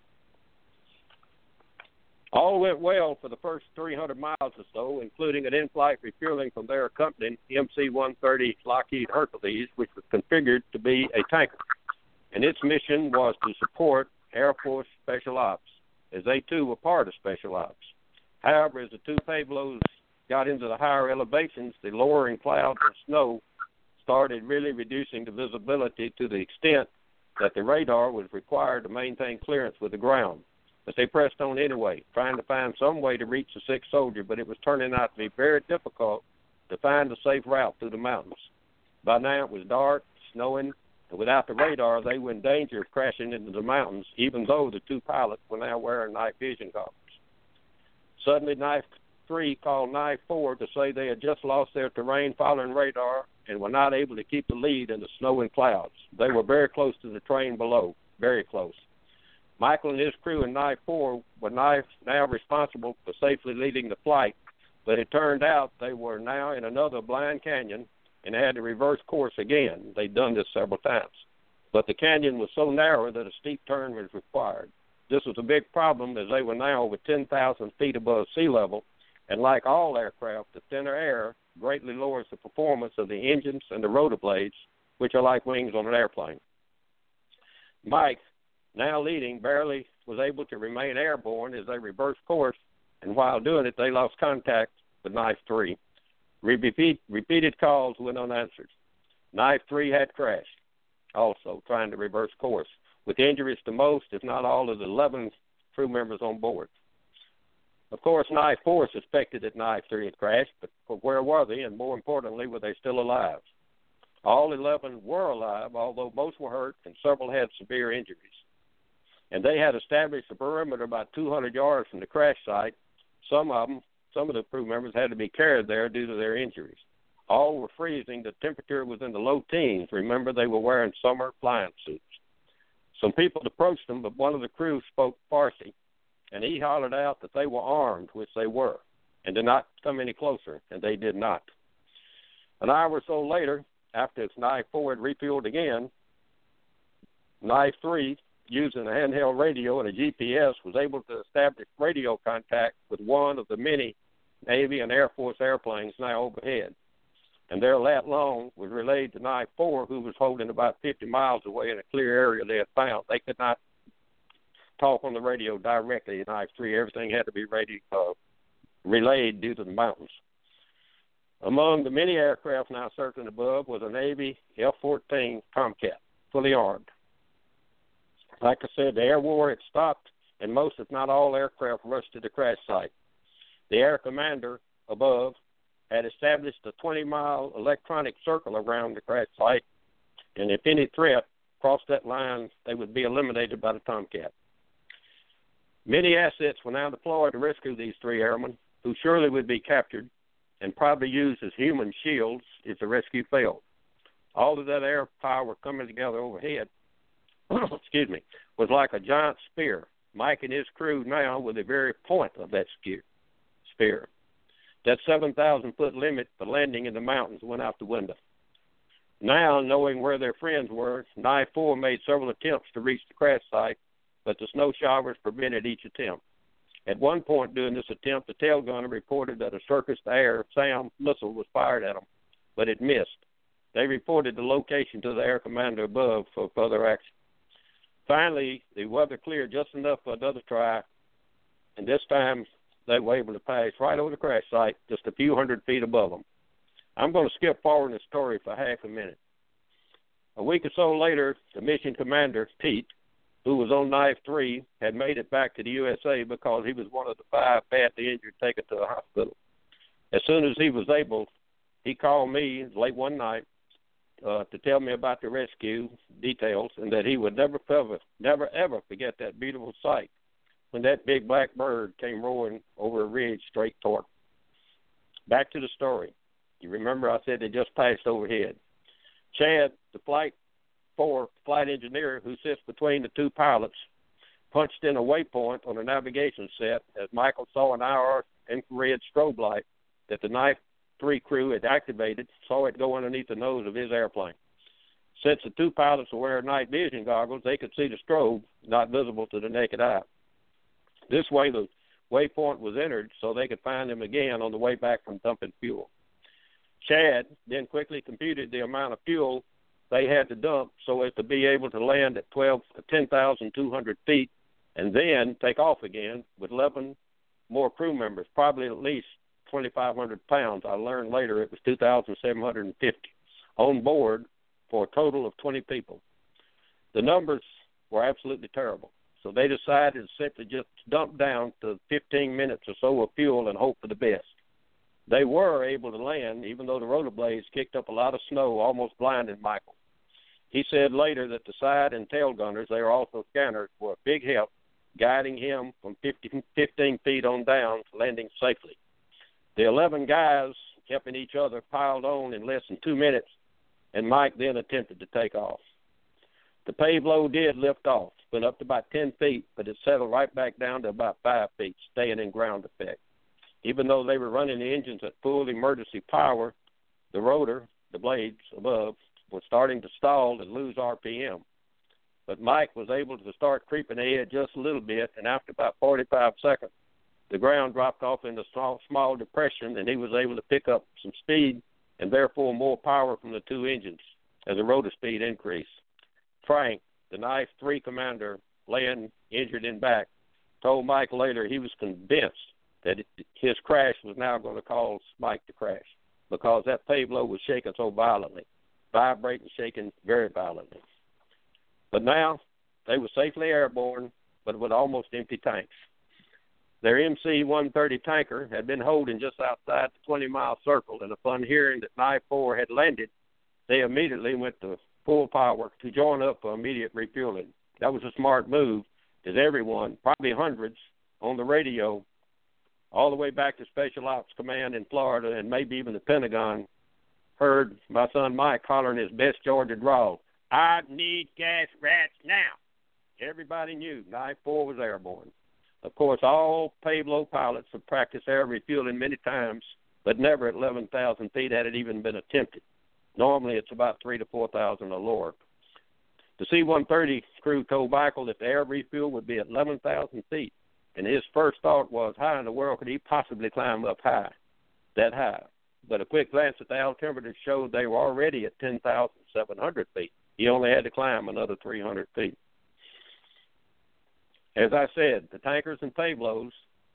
All went well for the first three hundred miles or so, including an in-flight refueling from their accompanying M C one thirty Lockheed Hercules, which was configured to be a tanker. And its mission was to support Air Force Special Ops, as they too were part of Special Ops. However, as the two payloads got into the higher elevations, the lowering clouds and snow started really reducing the visibility to the extent that the radar was required to maintain clearance with the ground. But they pressed on anyway, trying to find some way to reach the sick soldier, but it was turning out to be very difficult to find a safe route through the mountains. By now it was dark, snowing, and without the radar, they were in danger of crashing into the mountains, even though the two pilots were now wearing night vision goggles. Suddenly, Knife three called Knife four to say they had just lost their terrain following radar and were not able to keep the lead in the snow and clouds. They were very close to the train below, very close. Michael and his crew in Knife four were Knife now responsible for safely leading the flight, but it turned out they were now in another blind canyon and had to reverse course again. They'd done this several times. But the canyon was so narrow that a steep turn was required. This was a big problem as they were now over ten thousand feet above sea level, and like all aircraft, the thinner air greatly lowers the performance of the engines and the rotor blades, which are like wings on an airplane. Mike, now leading, barely was able to remain airborne as they reversed course, and while doing it, they lost contact with Knife three. Repeat, repeated calls went unanswered. Knife three had crashed, also trying to reverse course, with injuries to most, if not all, of the eleven crew members on board. Of course, Knife four suspected that Knife three had crashed, but where were they, and more importantly, were they still alive? All eleven were alive, although most were hurt and several had severe injuries. And they had established a perimeter about two hundred yards from the crash site. Some of them, some of the crew members had to be carried there due to their injuries. All were freezing. The temperature was in the low teens. Remember, they were wearing summer flying suits. Some people approached them, but one of the crew spoke Farsi, and he hollered out that they were armed, which they were, and did not come any closer, and they did not. An hour or so later, after its Knife four had refueled again, Knife three, using a handheld radio and a G P S, was able to establish radio contact with one of the many Navy and Air Force airplanes now overhead. And their lat long was relayed to Knife four, who was holding about fifty miles away in a clear area they had found. They could not talk on the radio directly to Knife three. Everything had to be radio, uh, relayed due to the mountains. Among the many aircraft now circling above was a Navy F fourteen Tomcat, fully armed. Like I said, the air war had stopped, and most, if not all, aircraft rushed to the crash site. The air commander above had established a twenty-mile electronic circle around the crash site, and if any threat crossed that line, they would be eliminated by the Tomcat. Many assets were now deployed to rescue these three airmen, who surely would be captured and probably used as human shields if the rescue failed. All of that air power coming together overhead, excuse me, was like a giant spear. Mike and his crew now were the very point of that spear. That seven thousand foot limit for landing in the mountains went out the window. Now, knowing where their friends were, Knife four made several attempts to reach the crash site, but the snow showers prevented each attempt. At one point during this attempt, the tail gunner reported that a surface-to-air SAM missile was fired at them, but it missed. They reported the location to the air commander above for further action. Finally, the weather cleared just enough for another try, and this time they were able to pass right over the crash site just a few hundred feet above them. I'm going to skip forward in the story for half a minute. A week or so later, the mission commander, Pete, who was on Knife three, had made it back to the U S A because he was one of the five badly injured taken to the hospital. As soon as he was able, he called me late one night uh, to tell me about the rescue details and that he would never, ever, never, ever forget that beautiful sight when that big black bird came roaring over a ridge straight toward him. Back to the story. You remember I said they just passed overhead. Chad, the flight four flight engineer who sits between the two pilots, punched in a waypoint on a navigation set as Michael saw an I R infrared strobe light that the Knife three crew had activated, saw it go underneath the nose of his airplane. Since the two pilots were wearing night vision goggles, they could see the strobe, not visible to the naked eye. This way, the waypoint was entered so they could find him again on the way back from dumping fuel. Chad then quickly computed the amount of fuel they had to dump so as to be able to land at twelve, ten thousand two hundred feet and then take off again with eleven more crew members, probably at least twenty-five hundred pounds. I learned later it was two thousand seven hundred fifty on board for a total of twenty people. The numbers were absolutely terrible, so they decided to simply just dump down to fifteen minutes or so of fuel and hope for the best. They were able to land, even though the rotor blades kicked up a lot of snow, almost blinding Michael. He said later that the side and tail gunners, they were also scanners, were a big help, guiding him from fifteen feet on down to landing safely. The eleven guys, helping each other, piled on in less than two minutes, and Mike then attempted to take off. The pave load did lift off, went up to about ten feet, but it settled right back down to about five feet, staying in ground effect. Even though they were running the engines at full emergency power, the rotor, the blades above, were starting to stall and lose R P M. But Mike was able to start creeping ahead just a little bit, and after about forty-five seconds, the ground dropped off into a small, small depression, and he was able to pick up some speed and therefore more power from the two engines as the rotor speed increased. Frank, the Knife three commander, laying injured in back, told Mike later he was convinced that it, his crash was now going to cause Mike to crash because that pave load was shaking so violently, vibrating, shaking very violently. But now they were safely airborne, but with almost empty tanks. Their M C one thirty tanker had been holding just outside the twenty-mile circle, and upon hearing that Knife four had landed, they immediately went to full power to join up for immediate refueling. That was a smart move, as everyone, probably hundreds, on the radio, all the way back to Special Ops Command in Florida and maybe even the Pentagon, heard my son Mike hollering his best Georgia drawl, "I need gas rats now." Everybody knew Knife four was airborne. Of course, all pave-low pilots have practiced air refueling many times, but never at eleven thousand feet had it even been attempted. Normally, it's about three to four thousand or lower. The C one thirty crew told Michael that the air refuel would be at eleven thousand feet, and his first thought was, how in the world could he possibly climb up high, that high? But a quick glance at the altimeter showed they were already at ten thousand seven hundred feet. He only had to climb another three hundred feet. As I said, the tankers and pave-lows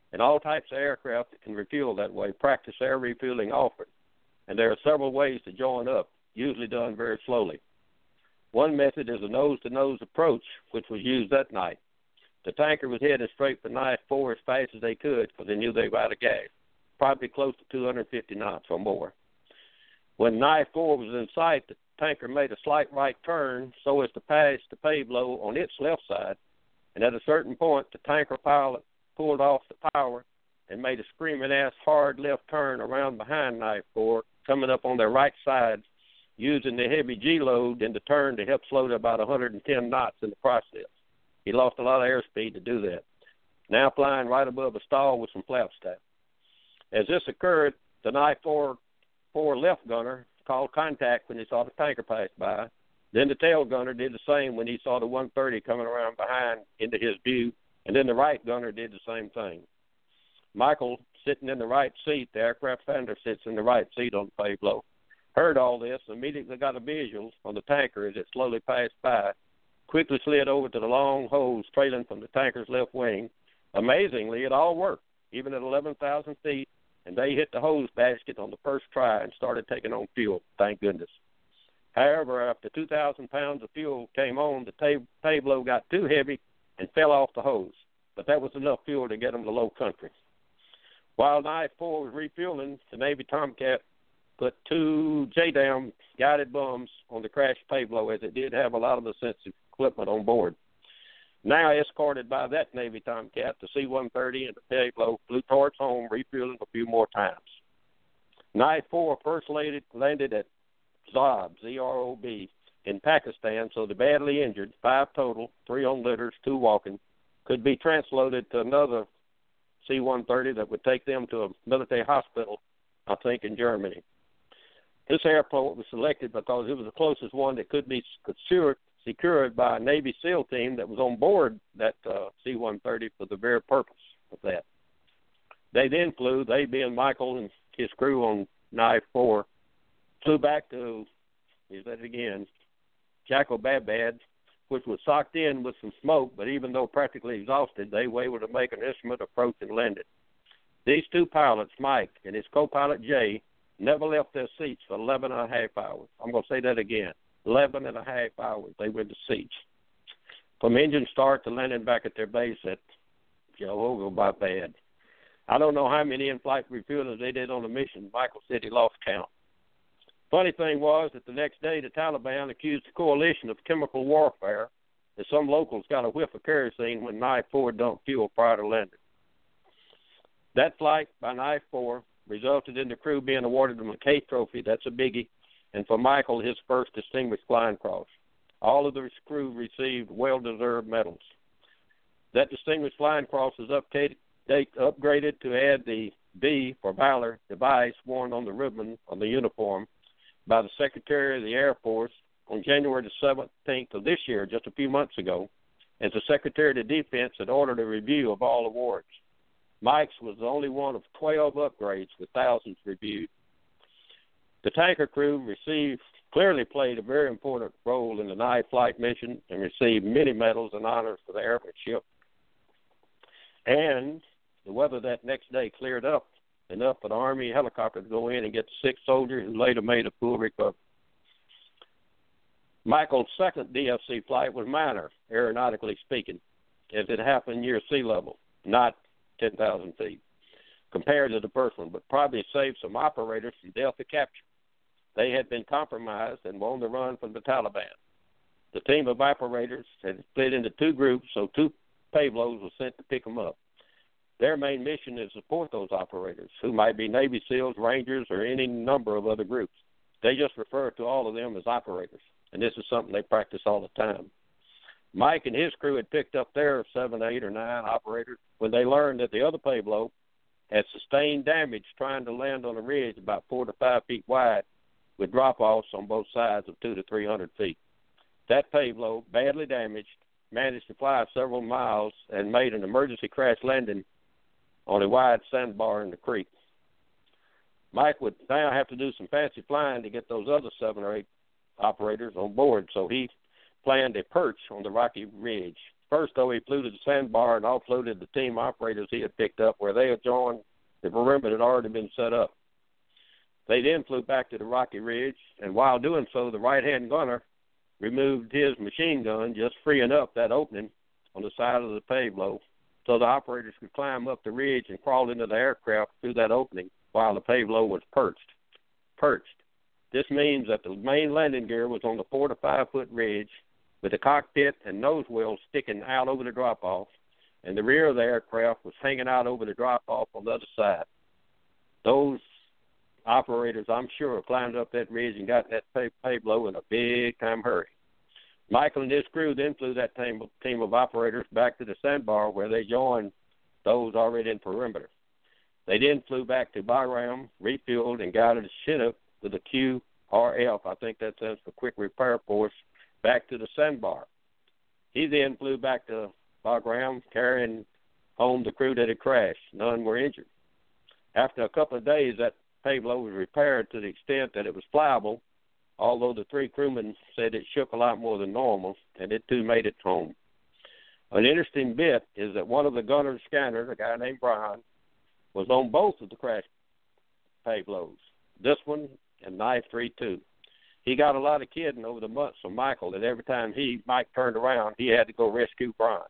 and all types of aircraft that can refuel that way practice air refueling often. And there are several ways to join up, usually done very slowly. One method is a nose-to-nose approach, which was used that night. The tanker was headed straight for Knife four as fast as they could because they knew they were out of gas, probably close to two hundred fifty knots or more. When Knife four was in sight, the tanker made a slight right turn so as to pass the payload on its left side, and at a certain point, the tanker pilot pulled off the power and made a screaming-ass hard left turn around behind Knife four, coming up on their right side, using the heavy G-load in the turn to help slow to about one hundred ten knots in the process. He lost a lot of airspeed to do that. Now flying right above a stall with some flap staff. As this occurred, the Knife four, four left gunner called contact when he saw the tanker pass by. Then the tail gunner did the same when he saw the one thirty coming around behind into his view, and then the right gunner did the same thing. Michael, sitting in the right seat, the aircraft commander sits in the right seat on the payload, heard all this, immediately got a visual on the tanker as it slowly passed by, quickly slid over to the long hose trailing from the tanker's left wing. Amazingly, it all worked, even at eleven thousand feet, and they hit the hose basket on the first try and started taking on fuel, thank goodness. However, after two thousand pounds of fuel came on, the tab- tableau got too heavy and fell off the hose, but that was enough fuel to get them to low country. While Knife four was refueling, the Navy Tomcat put two J DAM guided bombs on the crashed tableau, as it did have a lot of the sensitive equipment on board. Now escorted by that Navy Tomcat, the C one thirty and the tableau flew towards home, refueling a few more times. Knife four first landed, landed at Zob, Z R O B, in Pakistan, so the badly injured, five total, three on litters, two walking, could be transloaded to another C one thirty that would take them to a military hospital, I think, in Germany. This airport was selected because it was the closest one that could be secured, secured by a Navy SEAL team that was on board that uh, C one thirty for the very purpose of that. They then flew, they being Michael and his crew on Knife four, flew back to, is that again, Jacobabad, which was socked in with some smoke, but even though practically exhausted, they were able to make an instrument approach and land it. These two pilots, Mike and his co-pilot Jay, never left their seats for eleven and a half hours. I'm going to say that again. eleven and a half hours they were in the seats. From engine start to landing back at their base at Jacobabad. I don't know how many in-flight refuelers they did on the mission. Michael said he lost count. Funny thing was that the next day the Taliban accused the coalition of chemical warfare, and some locals got a whiff of kerosene when Knife four dumped fuel prior to landing. That flight by Knife four resulted in the crew being awarded the McKay Trophy. That's a biggie. And for Michael, his first Distinguished Flying Cross. All of the crew received well-deserved medals. That Distinguished Flying Cross was updated, upgraded to add the B for Valor device worn on the ribbon on the uniform by the Secretary of the Air Force on January the seventeenth of this year, just a few months ago, as the Secretary of the Defense had ordered a review of all awards. Mike's was the only one of twelve upgrades with thousands reviewed. The tanker crew received, clearly played a very important role in the Knife flight mission and received many medals and honors for their airmanship. And the weather that next day cleared up enough for the Army helicopter to go in and get the sick soldier who later made a full recovery. Michael's second D F C flight was minor, aeronautically speaking, as it happened near sea level, not ten thousand feet, compared to the first one, but probably saved some operators from death or capture. They had been compromised and were on the run from the Taliban. The team of operators had split into two groups, so two payloads were sent to pick them up. Their main mission is to support those operators, who might be Navy SEALs, Rangers, or any number of other groups. They just refer to all of them as operators, and this is something they practice all the time. Mike and his crew had picked up their seven, eight, or nine operators when they learned that the other payload had sustained damage trying to land on a ridge about four to five feet wide with drop-offs on both sides of two to three hundred feet. That payload, badly damaged, managed to fly several miles and made an emergency crash landing on a wide sandbar in the creek. Mike would now have to do some fancy flying to get those other seven or eight operators on board, so he planned a perch on the rocky ridge. First, though, he flew to the sandbar and offloaded the team operators he had picked up where they had joined the perimeter that had already been set up. They then flew back to the Rocky Ridge, and while doing so, the right-hand gunner removed his machine gun, just freeing up that opening on the side of the payload so the operators could climb up the ridge and crawl into the aircraft through that opening while the payload was perched. Perched. This means that the main landing gear was on the four to five foot ridge with the cockpit and nose wheels sticking out over the drop-off, and the rear of the aircraft was hanging out over the drop-off on the other side. Those operators, I'm sure, climbed up that ridge and got that pay- payload in a big-time hurry. Michael and his crew then flew that team, team of operators back to the sandbar where they joined those already in perimeter. They then flew back to Bagram, refueled, and guided a Chinook with a Q R F, I think that stands for Quick Repair Force, back to the sandbar. He then flew back to Bagram, carrying home the crew that had crashed. None were injured. After a couple of days, that payload was repaired to the extent that it was flyable, although the three crewmen said it shook a lot more than normal, and it too made it home. An interesting bit is that one of the gunner's scanners, a guy named Brian, was on both of the crash payloads, this one and Knife three two. He got a lot of kidding over the months from Michael that every time he, Mike, turned around, he had to go rescue Brian.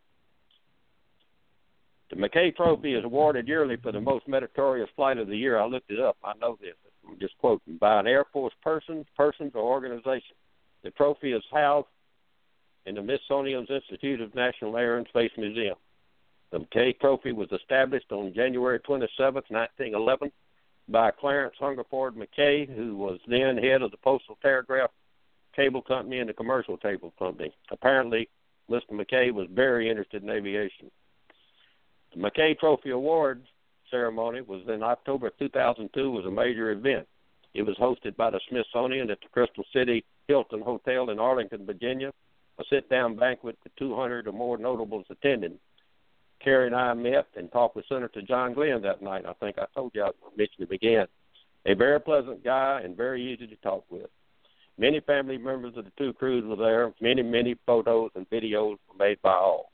The McKay Trophy is awarded yearly for the most meritorious flight of the year. I looked it up. I know this. I'm just quoting. By an Air Force person, persons, or organization. The trophy is housed in the Smithsonian's Institute of National Air and Space Museum. The McKay Trophy was established on January twenty-seventh, nineteen eleven, by Clarence Hungerford McKay, who was then head of the Postal Telegraph Cable Company and the Commercial Cable Company. Apparently, Mister McKay was very interested in aviation. The McKay Trophy Award ceremony was in October of two thousand two, was a major event. It was hosted by the Smithsonian at the Crystal City Hilton Hotel in Arlington, Virginia, a sit-down banquet with two hundred or more notables attending. Kerry and I met and talked with Senator John Glenn that night. I think I told you I mentioned him again. A very pleasant guy and very easy to talk with. Many family members of the two crews were there. Many, many photos and videos were made by all.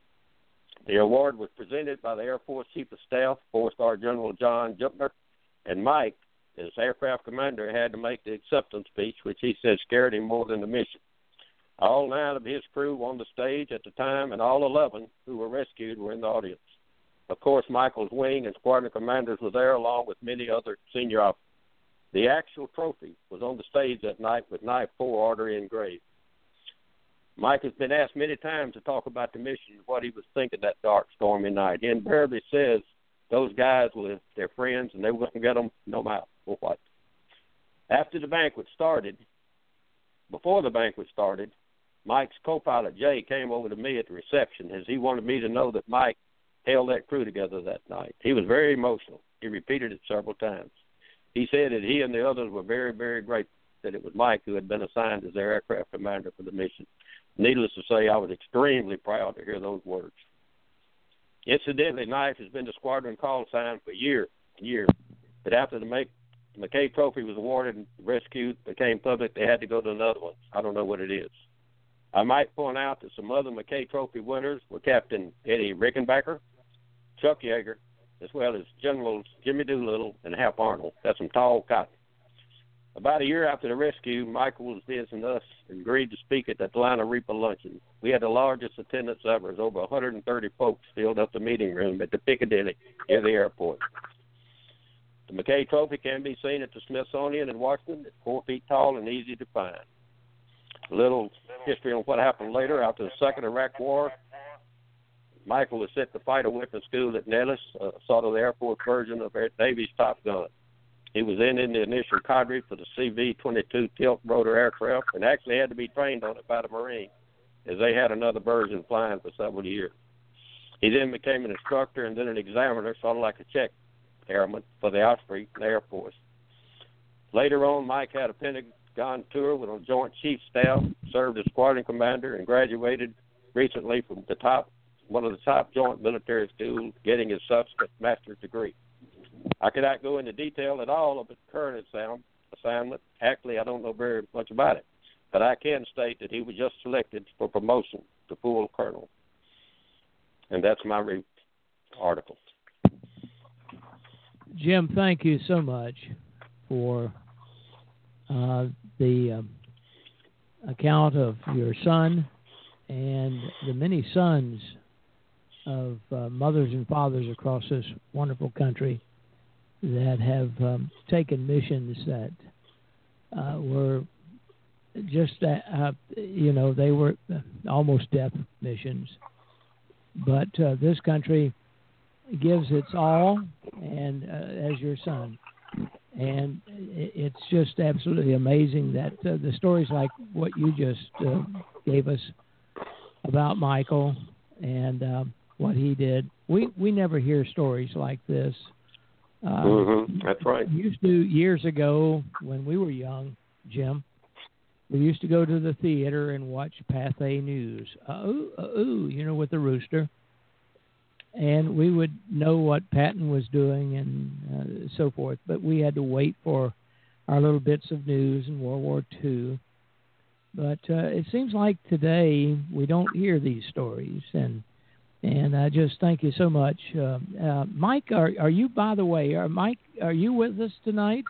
The award was presented by the Air Force Chief of Staff, four-star General John Jumpner, and Mike, as aircraft commander, had to make the acceptance speech, which he said scared him more than the mission. All nine of his crew were on the stage at the time, and all eleven who were rescued were in the audience. Of course, Michael's wing and squadron commanders were there, along with many other senior officers. The actual trophy was on the stage that night with Knife four artery engraved. Mike has been asked many times to talk about the mission and what he was thinking that dark, stormy night. He invariably says those guys were their friends and they wouldn't get them no matter what. After the banquet started, before the banquet started, Mike's co-pilot, Jay, came over to me at the reception as he wanted me to know that Mike held that crew together that night. He was very emotional. He repeated it several times. He said that he and the others were very, very grateful that it was Mike who had been assigned as their aircraft commander for the mission. Needless to say, I was extremely proud to hear those words. Incidentally, Knife has been the squadron call sign for years and years. But after the McKay Trophy was awarded and rescued became public, they had to go to another one. I don't know what it is. I might point out that some other McKay Trophy winners were Captain Eddie Rickenbacker, Chuck Yeager, as well as Generals Jimmy Doolittle and Hap Arnold. That's some tall cotton. About a year after the rescue, Michael was visiting us and agreed to speak at the Atlanta Reaper Luncheon. We had the largest attendance ever, as over one hundred thirty folks filled up the meeting room at the Piccadilly near the airport. The McKay Trophy can be seen at the Smithsonian in Washington. It's four feet tall and easy to find. A little history on what happened later. After the Second Iraq War, Michael was sent to fighter weapons school at Nellis, uh, sort of the Air Force version of Air Navy's Top Gun. He was then in the initial cadre for the C V twenty-two tilt rotor aircraft and actually had to be trained on it by the Marines, as they had another version flying for several years. He then became an instructor and then an examiner, sort of like a check airman for the Osprey Air Force. Later on, Mike had a Pentagon tour with a Joint Chiefs staff, served as squadron commander, and graduated recently from the top, one of the top joint military schools, getting his subsequent master's degree. I could not go into detail at all of his current assignment. Actually, I don't know very much about it, but I can state that he was just selected for promotion to full colonel. And that's my re- article. Jim, thank you so much for uh, the um, account of your son and the many sons of uh, mothers and fathers across this wonderful country that have um, taken missions that uh, were just, that, uh, you know, they were almost death missions. But uh, this country gives its all, and uh, as your son. And it's just absolutely amazing that uh, the stories like what you just uh, gave us about Michael and uh, what he did. We we never hear stories like this. Uh, mm-hmm. That's right. Used to years ago when we were young, Jim. We used to go to the theater and watch Pathé News. Uh, ooh, uh, ooh, you know, with the rooster. And we would know what Patton was doing and uh, so forth. But we had to wait for our little bits of news in World War Two. But uh, it seems like today we don't hear these stories. And and I just thank you so much. Uh, uh, Mike, are, are you, by the way, are Mike, are you with us tonight?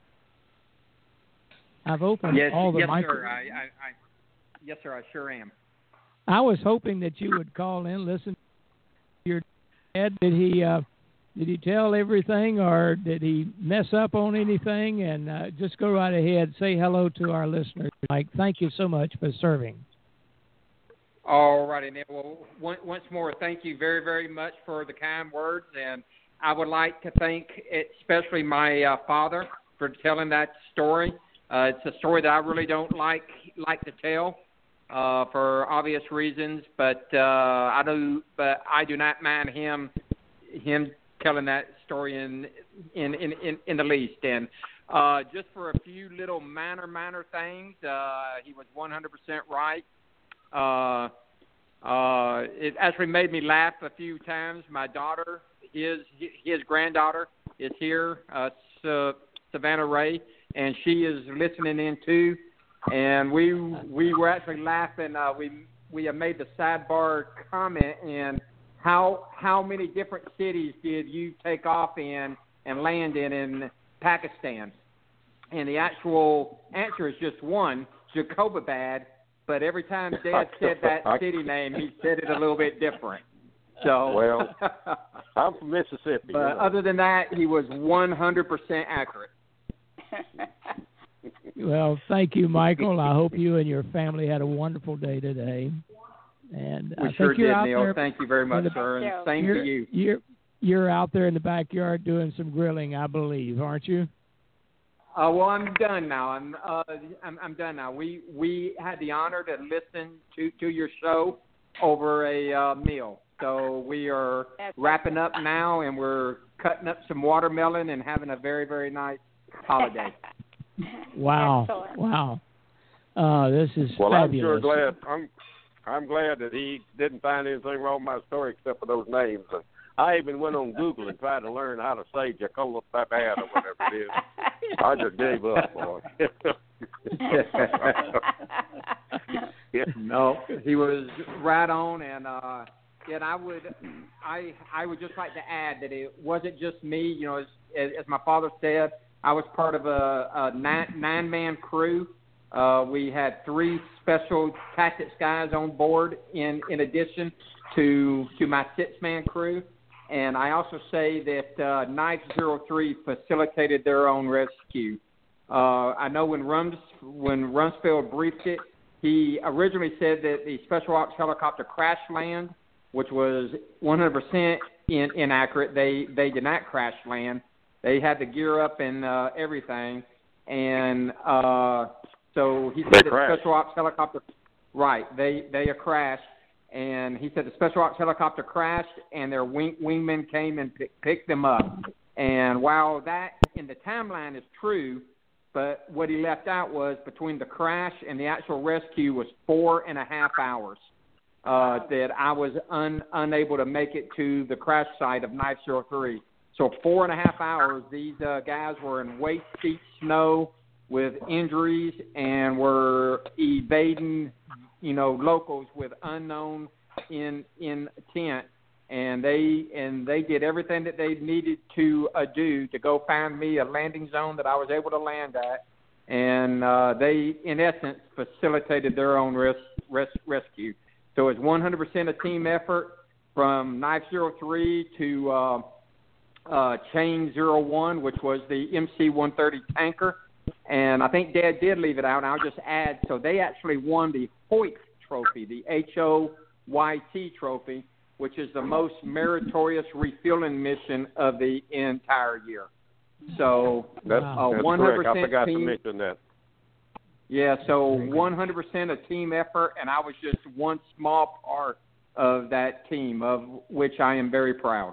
I've opened yes, all the yes, micro- sir. I, I, I, yes, sir. I sure am. I was hoping that you would call in, listen to your dad. Did he uh, did he tell everything, or did he mess up on anything? And uh, just go right ahead, say hello to our listeners. Mike, thank you so much for serving. All righty, Neil. Well, once, once more, thank you very, very much for the kind words, and I would like to thank especially my uh, father for telling that story. Uh, it's a story that I really don't like like to tell uh, for obvious reasons, but uh, I do. But I do not mind him him telling that story in in in, in, in the least. And uh, just for a few little minor minor things, uh, he was one hundred percent right. Uh, uh, it actually made me laugh a few times. My daughter, his his granddaughter, is here, uh, Savannah Ray. And she is listening in too, and we we were actually laughing. Uh, we we made the sidebar comment in how how many different cities did you take off in and land in in Pakistan? And the actual answer is just one, Jacobabad. But every time Dad said that city name, he said it a little bit different. So well, I'm from Mississippi. But you know. Other than that, he was one hundred percent accurate. Well, thank you, Michael. I hope you and your family had a wonderful day today. And we I sure think you're did, out Neil. there Thank you very much, sir. And same you're, to you. You're you're out there in the backyard doing some grilling, I believe, aren't you? Uh, well, I'm done now. I'm uh, I'm, I'm done now. We we had the honor to listen to, to your show over a uh, meal. So we are wrapping up now, and we're cutting up some watermelon and having a very, very nice holiday. Wow! Excellent. Wow! Uh, this is well, fabulous. I'm sure glad. I'm I'm glad that he didn't find anything wrong with my story except for those names. And I even went on Google and tried to learn how to say Jacola Babad or whatever it is. I just gave up, boy. No, he was right on, and uh, and I would I I would just like to add that it wasn't just me. You know, as as my father said, I was part of a, a nine nine man crew. Uh, we had three special tactics guys on board in in addition to to my six man crew. And I also say that uh, Knife zero three facilitated their own rescue. Uh, I know when Rums, when Rumsfeld briefed it, he originally said that the Special Ops helicopter crash land, which was one hundred percent in, inaccurate. They they did not crash land. They had the gear up and uh, everything. And uh, so he said that the Special Ops helicopter, right, they, they crashed. And he said the Special Ops helicopter crashed, and their wing, wingmen came and p- picked them up. And while that in the timeline is true, but what he left out was between the crash and the actual rescue was four and a half hours uh, that I was un, unable to make it to the crash site of Knife zero three. So four and a half hours, these uh, guys were in waist-deep snow with injuries and were evading, you know, locals with unknown in in tent and they and they did everything that they needed to uh, do to go find me a landing zone that I was able to land at, and uh, they, in essence, facilitated their own res- res- rescue. So it's one hundred percent a team effort from Knife zero three to uh, uh, Chain zero one, which was the M C one thirty tanker. And I think Dad did leave it out, and I'll just add, so they actually won the Hoyt Trophy, the H O Y T Trophy, which is the most meritorious refueling mission of the entire year. So that's, uh, that's one hundred percent correct. I forgot team, to mention that. Yeah, so one hundred percent a team effort, and I was just one small part of that team, of which I am very proud.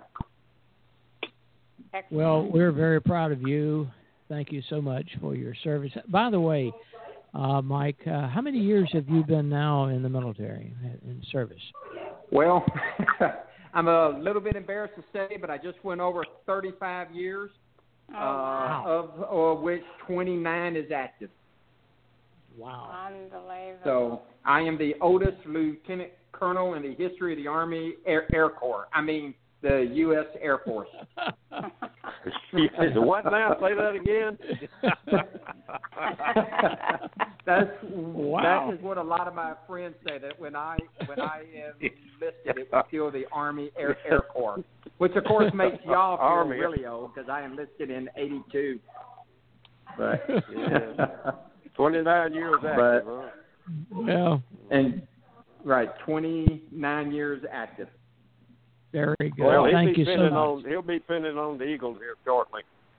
Well, we're very proud of you. Thank you so much for your service. By the way, uh, Mike, uh, how many years have you been now in the military, in service? Well, I'm a little bit embarrassed to say, but I just went over thirty-five years, Oh, uh, wow. of, of which twenty-nine is active. Wow. Unbelievable. So I am the oldest lieutenant colonel in the history of the Army Air, Air Corps. I mean, the U S Air Force. What now? Say that again. That's wow. That is what a lot of my friends say, that when I when I enlisted, it was still the Army Air, Air Corps, which of course makes y'all feel Army. really old because I enlisted in eighty-two. But yeah. twenty-nine years active, but, huh? Well, and right, twenty-nine years active. Very good. Well, he'll Thank be you so pinning much. on he'll be pinning on the Eagles here shortly.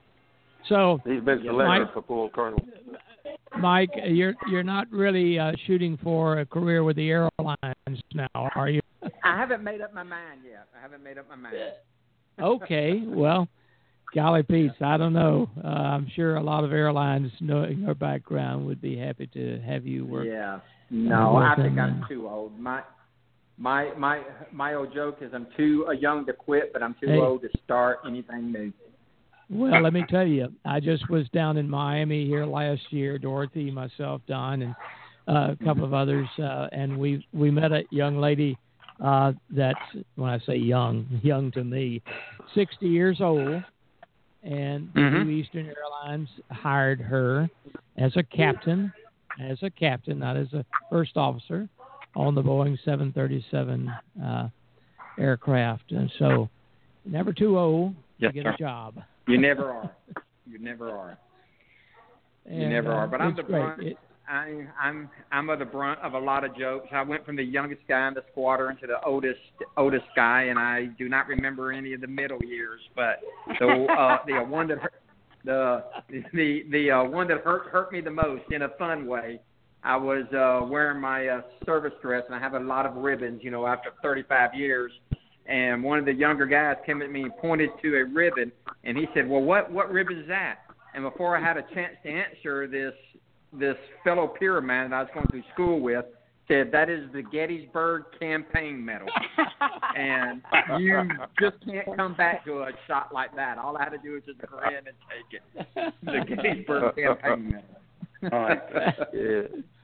So He's been selected Mike, for full colonel. Mike, you're you're not really uh, shooting for a career with the airlines now, are you? I haven't made up my mind yet. I haven't made up my mind. Okay, well, golly Pete's, I don't know. Uh, I'm sure a lot of airlines, knowing your background, would be happy to have you work. Yeah. No, work I think in, I'm uh, too old. My my my my old joke is I'm too uh, young to quit, but I'm too Hey. old to start anything new. Well, let me tell you, I just was down in Miami here last year. Dorothy, myself, Don, and uh, a couple of others, uh, and we we met a young lady uh, that's, when I say young, young to me, sixty years old, and Mhm. New Eastern Airlines hired her as a captain, as a captain, not as a first officer, on the Boeing seven thirty-seven uh, aircraft, and so never too old Yes, to get sir. a job. You never are. You never are. You And, never uh, are. But I'm it's the great. brunt. It- I, I'm I'm of the brunt of a lot of jokes. I went from the youngest guy in the squadron to the oldest oldest guy, and I do not remember any of the middle years. But the uh, the one that hurt, the the the uh, one that hurt hurt me the most in a fun way. I was uh, wearing my uh, service dress, and I have a lot of ribbons. You know, after thirty-five years. And one of the younger guys came at me and pointed to a ribbon, and he said, "Well, what what ribbon is that?" And before I had a chance to answer, this this fellow peer of mine that I was going to school with said, "That is the Gettysburg Campaign Medal." And you just can't come back to a shot like that. All I had to do was just grin and take it. The Gettysburg Campaign Medal. yeah.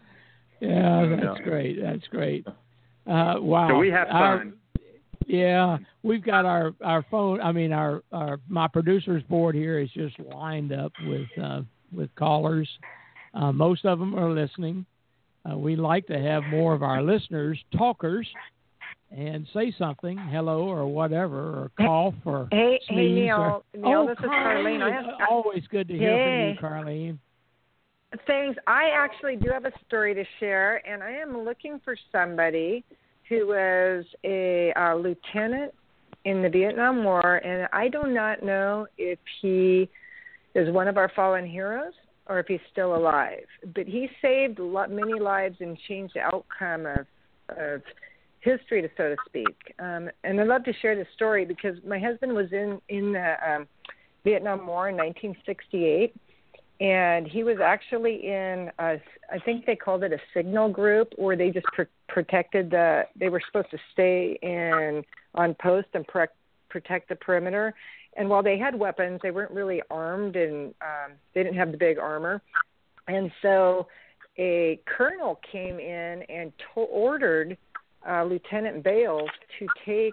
Yeah, that's great. That's great. Uh, wow. So we have fun. Our, yeah, we've got our, our phone. I mean, our, our my producers board here is just lined up with uh, with callers. Uh, most of them are listening. Uh, we like to have more of our listeners talkers and say something, hello or whatever, or cough or Hey, hey, sneeze. Neil. Or, Neil, oh, this is Carlene. Carlene. I have, Always good to hear Hey. from you, Carlene. Thanks. I actually do have a story to share, and I am looking for somebody who was a uh, lieutenant in the Vietnam War, and I do not know if he is one of our fallen heroes or if he's still alive. But he saved a lot, many lives and changed the outcome of, of history, to so to speak. Um, and I'd love to share this story because my husband was in, in the um, Vietnam War in nineteen sixty-eight. And he was actually in, a, I think they called it a signal group, where they just pr- protected the, they were supposed to stay in on post and pre- protect the perimeter. And while they had weapons, they weren't really armed, and um, they didn't have the big armor. And so a colonel came in and to- ordered uh, Lieutenant Bales to take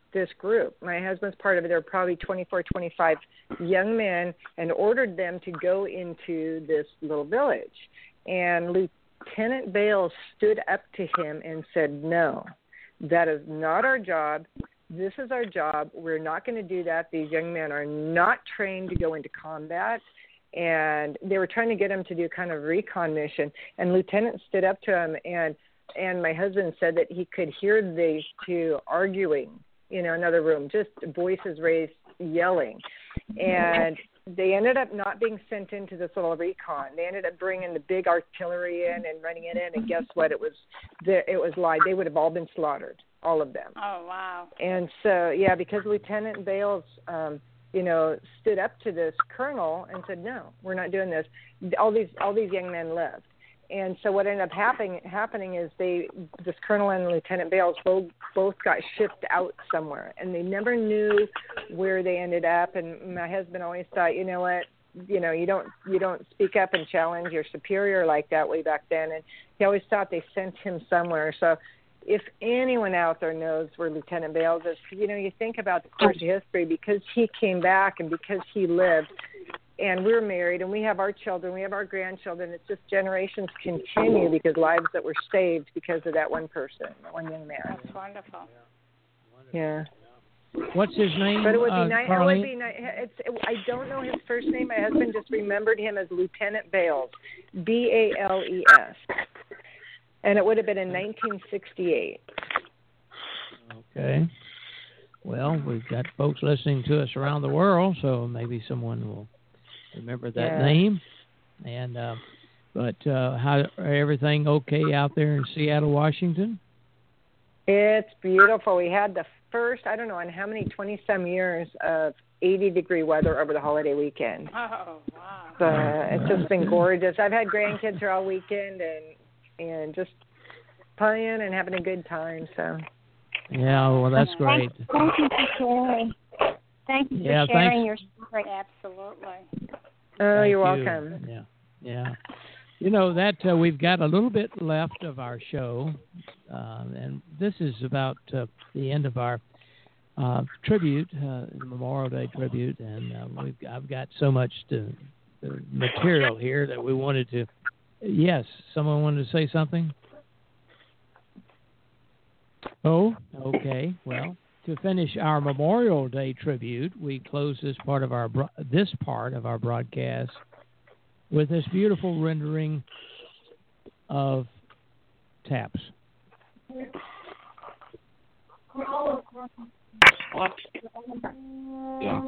this group. My husband's part of it. There were probably twenty-four, twenty-five young men, and ordered them to go into this little village. And Lieutenant Bales stood up to him and said, no, that is not our job. This is our job. We're not going to do that. These young men are not trained to go into combat. And they were trying to get him to do kind of recon mission. And Lieutenant stood up to him, and and my husband said that he could hear these two arguing, you know, another room, just voices raised, yelling. And they ended up not being sent into this little recon. They ended up bringing the big artillery in and running it in. And guess what? It was the, it was live. They would have all been slaughtered, all of them. Oh, wow. And so, yeah, because Lieutenant Bales, um, you know, stood up to this colonel and said, no, we're not doing this. All these all these young men left. And so what ended up happening happening is they, this colonel and Lieutenant Bales both both got shipped out somewhere, and they never knew where they ended up. And my husband always thought, you know what, you know, you don't you don't speak up and challenge your superior like that way back then. And he always thought they sent him somewhere. So if anyone out there knows where Lieutenant Bales is, you know, you think about the course of history, because he came back and because he lived. And we're married, and we have our children, we have our grandchildren. It's just generations continue because lives that were saved because of that one person, that one young man. That's wonderful. Yeah. What's his name? But it would be uh, nice. It would be nice. It's. It, I don't know his first name. My husband just remembered him as Lieutenant Bales, B A L E S, and it would have been in nineteen sixty-eight. Okay. Well, we've got folks listening to us around the world, so maybe someone will remember that yeah. name. And uh, but uh, how everything okay out there in Seattle, Washington? It's beautiful. We had the first, I don't know, in how many twenty some years of eighty degree weather over the holiday weekend. Oh, wow. So it's just been gorgeous. I've had grandkids here all weekend and and just playing and having a good time. So. Yeah, well, that's great. Thank, thank you for sharing. Thank you yeah, for sharing thanks. your story. Absolutely. Oh, Thank you're you. welcome. Yeah, yeah. You know, that uh, we've got a little bit left of our show, uh, and this is about uh, the end of our uh, tribute, uh, Memorial Day tribute, and uh, we've I've got so much to, uh, material here that we wanted to. Yes, someone wanted to say something. Oh, okay. Well, to finish our Memorial Day tribute, we close this part of our bro- this part of our broadcast with this beautiful rendering of Taps. What? Yeah.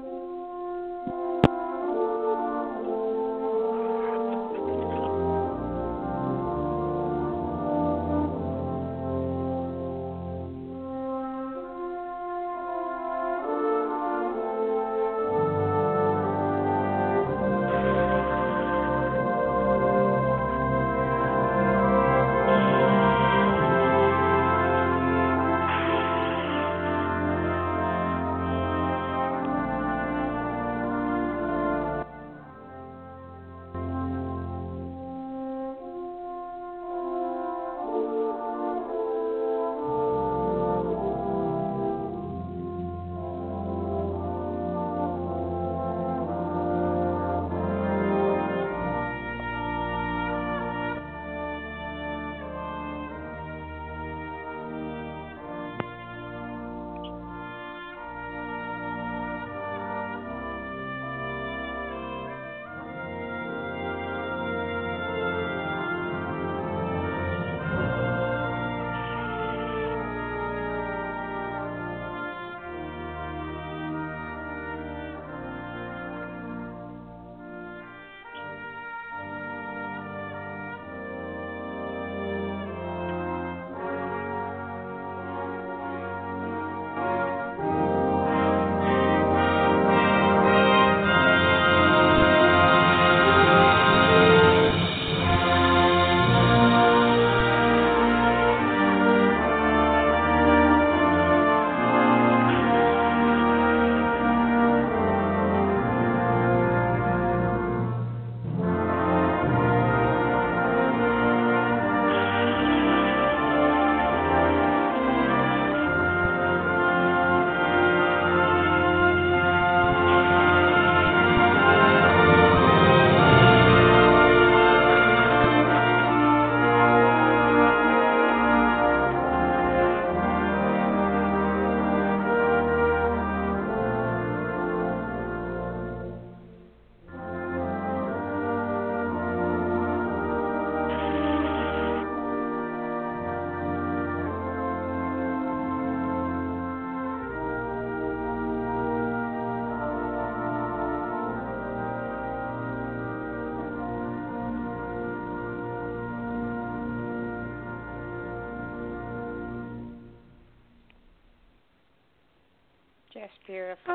Just beautiful.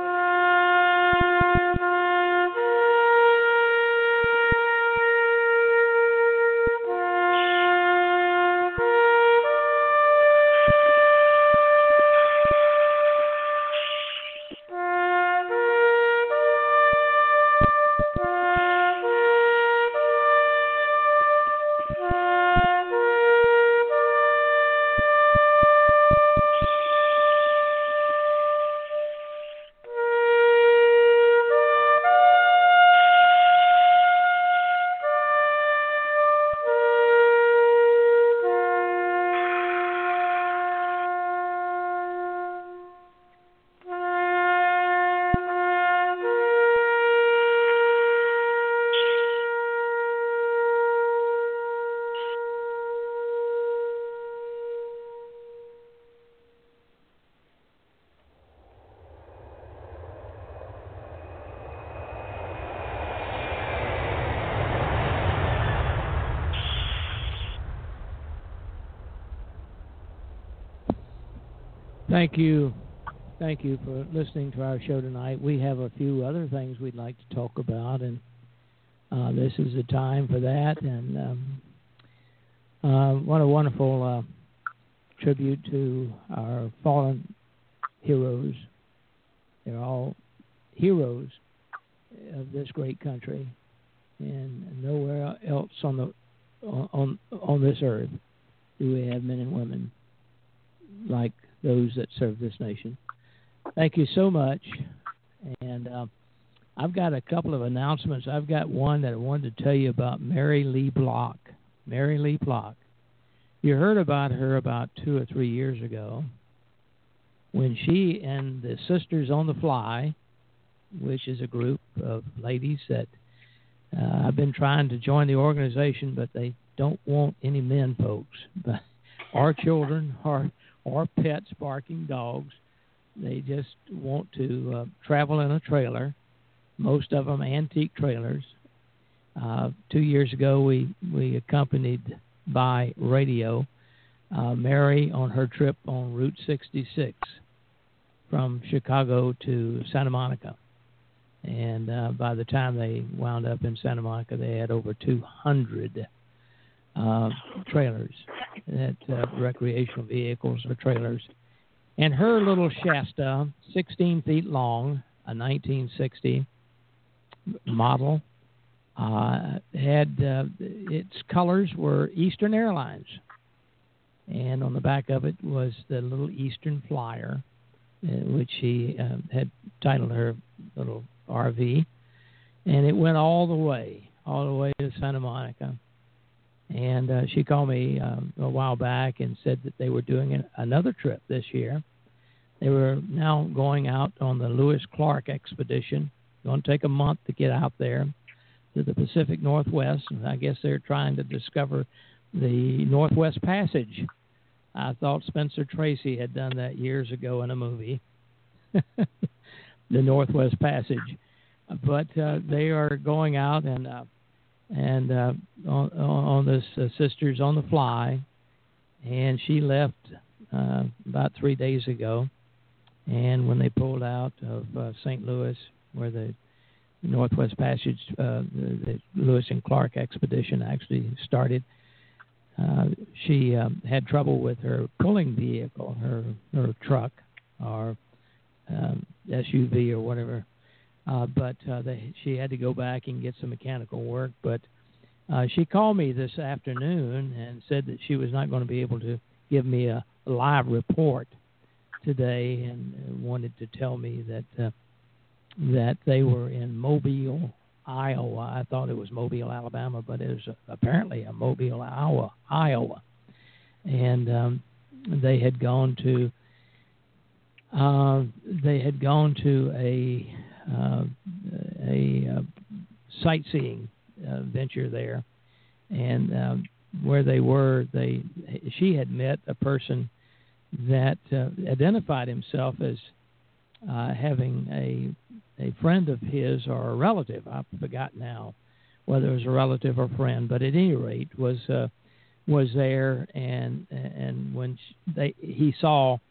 Thank you. Thank you for listening to our show tonight. We have a few other things we'd like to talk about, and uh, this is the time for that. And um, uh, what a wonderful uh, tribute to our fallen heroes. They're all heroes of this great country, and nowhere else on the on on this earth do we have men and women like those that serve this nation. Thank you so much. And uh, I've got a couple of announcements. I've got one that I wanted to tell you about Mary Lee Block. Mary Lee Block. You heard about her about two or three years ago when she and the Sisters on the Fly, which is a group of ladies that uh, I've been trying to join the organization, but they don't want any men folks, but our children, our or pets, barking dogs. They just want to uh, travel in a trailer, most of them antique trailers. Uh, two years ago, we, we accompanied by radio uh, Mary on her trip on Route sixty-six from Chicago to Santa Monica. And uh, by the time they wound up in Santa Monica, they had over two hundred Uh, trailers, that uh, recreational vehicles or trailers. And her little Shasta, sixteen feet long, a nineteen sixty model, uh, had uh, its colors were Eastern Airlines. And on the back of it was the little Eastern Flyer, uh, which she uh, had titled her little R V. And it went all the way, all the way to Santa Monica. And uh, she called me um, a while back and said that they were doing an, another trip this year. They were now going out on the Lewis Clark expedition. It's going to take a month to get out there to the Pacific Northwest. And I guess they're trying to discover the Northwest Passage. I thought Spencer Tracy had done that years ago in a movie, the Northwest Passage. But uh, they are going out and... Uh, and uh, on, on this uh, Sisters on the Fly, and she left uh, about three days ago. And when they pulled out of uh, Saint Louis, where the Northwest Passage, uh, the, the Lewis and Clark expedition actually started, uh, she um, had trouble with her pulling vehicle, her her truck or um, S U V or whatever. Uh, but uh, they, she had to go back and get some mechanical work. But uh, she called me this afternoon and said that she was not going to be able to give me a live report today, and wanted to tell me that uh, that they were in Mobile, Iowa. I thought it was Mobile, Alabama, but it was apparently a Mobile, Iowa, Iowa. And um, they had gone to uh, they had gone to a Uh, a uh, sightseeing uh, venture there, and um, where they were, they she had met a person that uh, identified himself as uh, having a a friend of his or a relative. I forgot now whether it was a relative or friend, but at any rate was uh, was there, and and when they he saw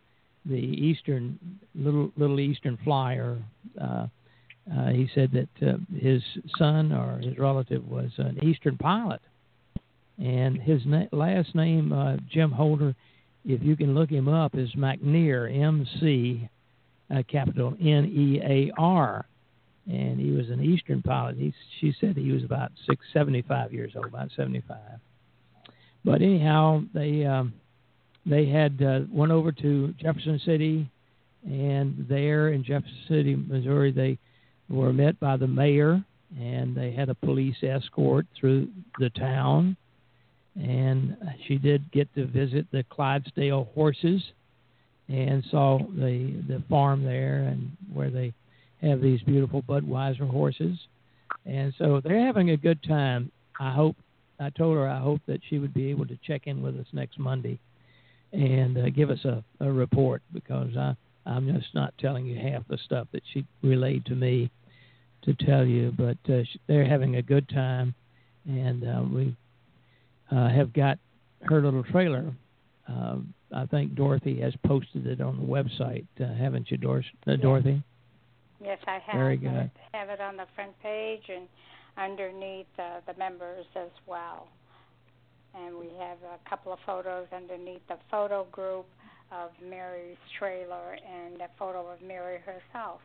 the Eastern little little Eastern flyer. Uh, uh, he said that uh, his son or his relative was an Eastern pilot, and his na- last name, uh, Jim Holder, if you can look him up, is McNear, M C, uh, capital N E A R, and he was an Eastern pilot. He, she said he was about six, seventy-five years old, about seventy-five. But anyhow, they um, they had uh, went over to Jefferson City, and there in Jefferson City, Missouri, they were met by the mayor, and they had a police escort through the town. And she did get to visit the Clydesdale horses and saw the the farm there and where they have these beautiful Budweiser horses. And so they're having a good time. I hope, I told her I hope that she would be able to check in with us next Monday and uh, give us a, a report, because I, I'm just not telling you half the stuff that she relayed to me to tell you. But uh, they're having a good time, and uh, we Uh, have got her little trailer. Uh, I think Dorothy has posted it on the website, uh, haven't you, Dor- uh, Dorothy? Yes, I have. Very good. I have it on the front page and underneath uh, the members as well. And we have a couple of photos underneath the photo group of Mary's trailer and a photo of Mary herself.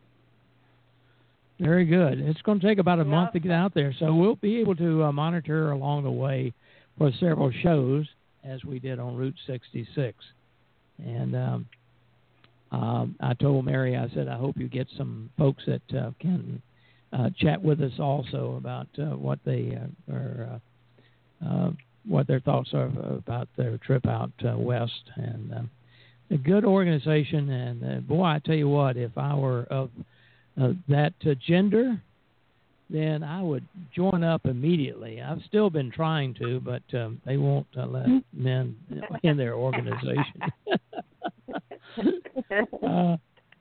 Very good. It's going to take about a month to get out there, so we'll be able to uh, monitor along the way for several shows, as we did on Route sixty-six. And um, um, I told Mary, I said, I hope you get some folks that uh, can uh, chat with us also about uh, what they uh, are, uh, uh, what their thoughts are about their trip out uh, west. And uh, a good organization. And uh, boy, I tell you what, if I were of Uh, that uh, gender, then I would join up immediately. I've still been trying to, but um, they won't uh, let men in their organization. uh,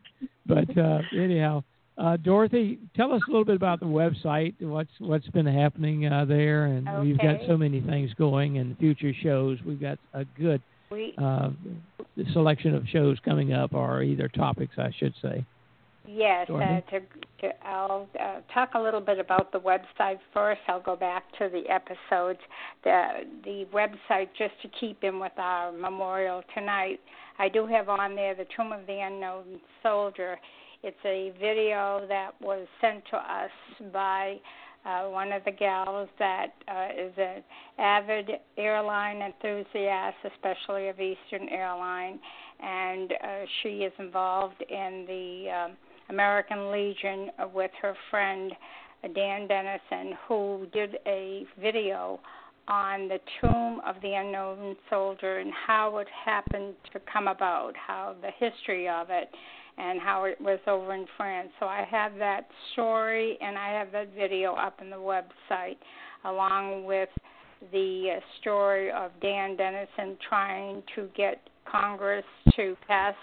but uh, anyhow, uh, Dorothy, tell us a little bit about the website. What's what's been happening uh, there, and Okay. we've got so many things going, and future shows. We've got a good uh, selection of shows coming up, or either topics, I should say. Yes, uh, to, to, I'll uh, talk a little bit about the website first. I'll go back to the episodes. The, the website, just to keep in with our memorial tonight, I do have on there the Tomb of the Unknown Soldier. It's a video that was sent to us by uh, one of the gals that uh, is an avid airline enthusiast, especially of Eastern Airline, and uh, she is involved in the um, American Legion with her friend Dan Dennison, who did a video on the Tomb of the Unknown Soldier and how it happened to come about, how the history of it, and how it was over in France. So I have that story and I have that video up on the website, along with the uh, story of Dan Dennison trying to get Congress to pass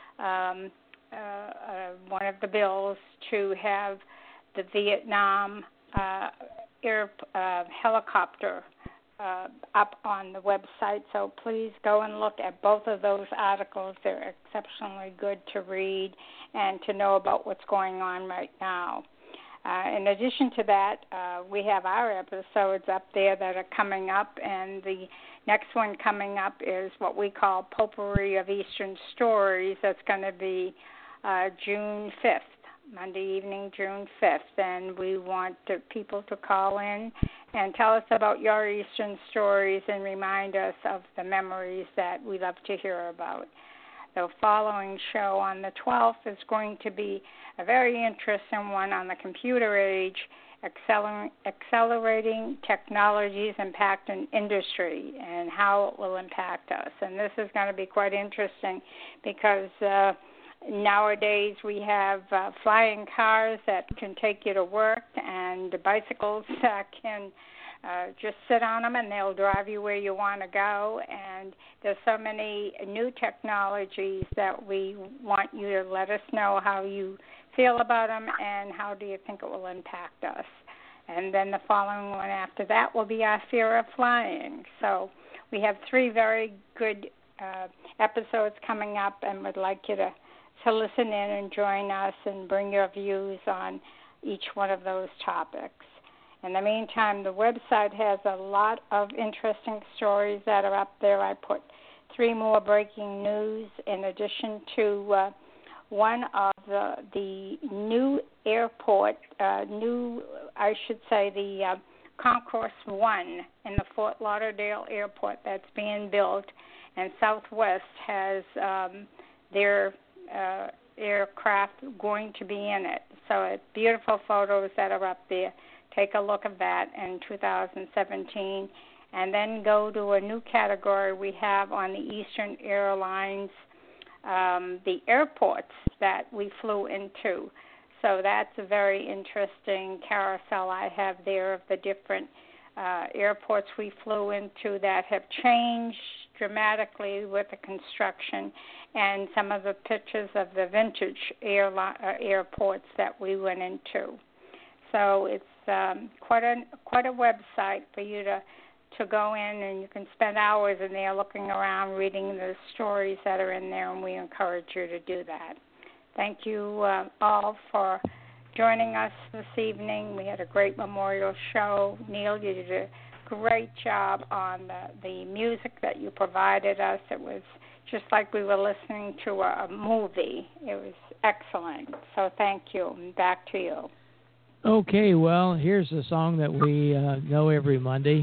um, Uh, uh, one of the bills to have the Vietnam uh, air uh, helicopter uh, up on the website. So please go and look at both of those articles. They're exceptionally good to read and to know about what's going on right now. Uh, in addition to that, uh, we have our episodes up there that are coming up, and the next one coming up is what we call Potpourri of Eastern Stories. That's going to be Uh, June fifth, Monday evening, June fifth, and we want to, people to call in and tell us about your Eastern stories and remind us of the memories that we love to hear about. The following show on the twelfth is going to be a very interesting one on the computer age, acceler- accelerating technologies impacting industry and how it will impact us. And this is going to be quite interesting because uh, nowadays we have uh, flying cars that can take you to work, and bicycles that can uh, just sit on them and they'll drive you where you want to go. And there's so many new technologies that we want you to let us know how you feel about them and how do you think it will impact us. And then the following one after that will be our fear of flying. So we have three very good uh, episodes coming up, and would like you to, to listen in and join us and bring your views on each one of those topics. In the meantime, the website has a lot of interesting stories that are up there. I put three more breaking news in addition to uh, one of the, the new airport, uh, new, I should say, the uh, Concourse One in the Fort Lauderdale airport that's being built, and Southwest has um, their uh, aircraft going to be in it. So it's beautiful photos that are up there. Take a look at that in two thousand seventeen, and then go to a new category we have on the Eastern Airlines, um, the airports that we flew into. So that's a very interesting carousel I have there of the different uh, airports we flew into that have changed dramatically with the construction, and some of the pictures of the vintage airline, uh, airports that we went into. So it's um, quite a quite a website for you to, to go in, and you can spend hours in there looking around, reading the stories that are in there, and we encourage you to do that. Thank you uh, all for joining us this evening. We had a great memorial show. Neil, you did a great job on the, the music that you provided us. It was just like we were listening to a, a movie. It was excellent. So thank you. And back to you. Okay, well, here's a song that we uh, know every Monday.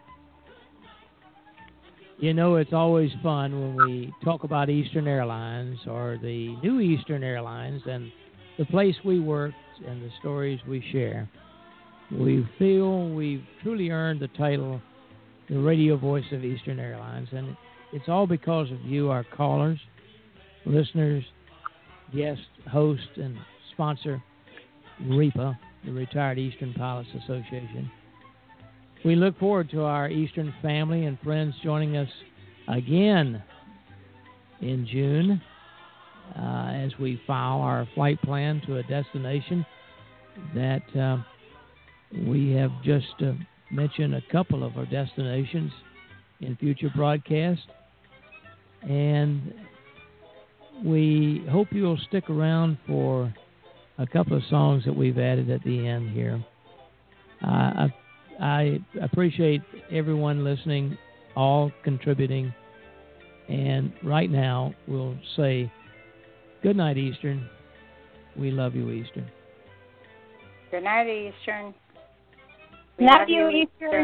You know, it's always fun when we talk about Eastern Airlines or the new Eastern Airlines and the place we work and the stories we share. We feel we've truly earned the title, the radio voice of Eastern Airlines, and it's all because of you, our callers, listeners, guests, hosts, and sponsor, R E P A, the Retired Eastern Pilots Association. We look forward to our Eastern family and friends joining us again in June uh, as we file our flight plan to a destination that uh, we have just uh, mentioned a couple of our destinations in future broadcasts. And we hope you'll stick around for a couple of songs that we've added at the end here. Uh, I, I appreciate everyone listening, all contributing. And right now, we'll say, good night, Eastern. We love you, Eastern. Good night, Eastern. We love, love you, Eastern.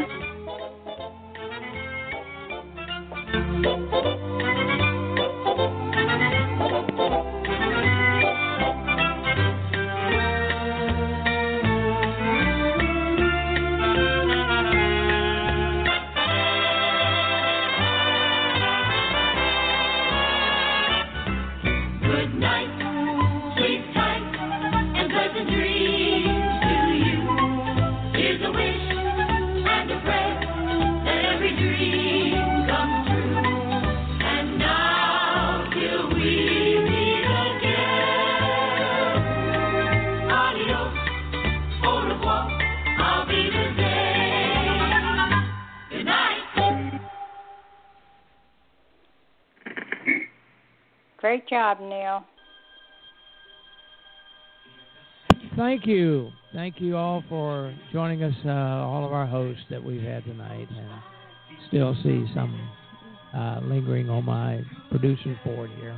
Eastern. Great job, Neil. Thank you. Thank you all for joining us, uh, all of our hosts that we've had tonight. And still see some uh, lingering on my producer's board here.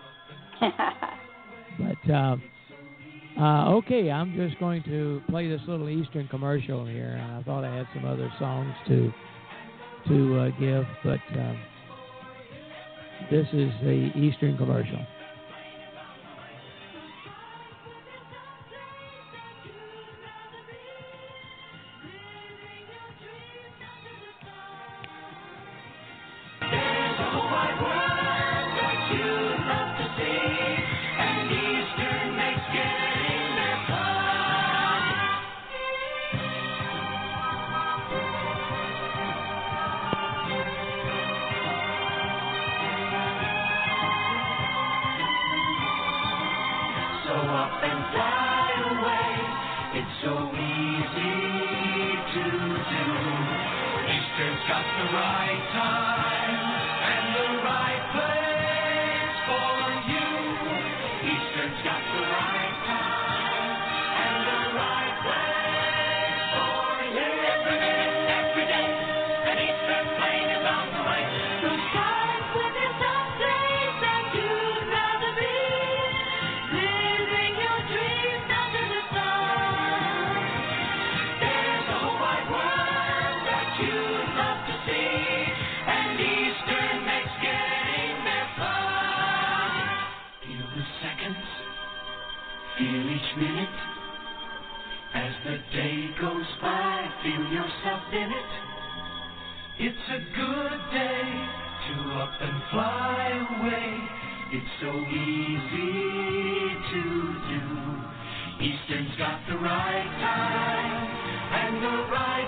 But, uh, uh, okay, I'm just going to play this little Eastern commercial here. And I thought I had some other songs to, to uh, give, but... Uh, This is the Eastern commercial. Got the right time and the right place. Feel each minute as the day goes by. Feel yourself in it. It's a good day to up and fly away. It's so easy to do. Eastern's got the right time and the right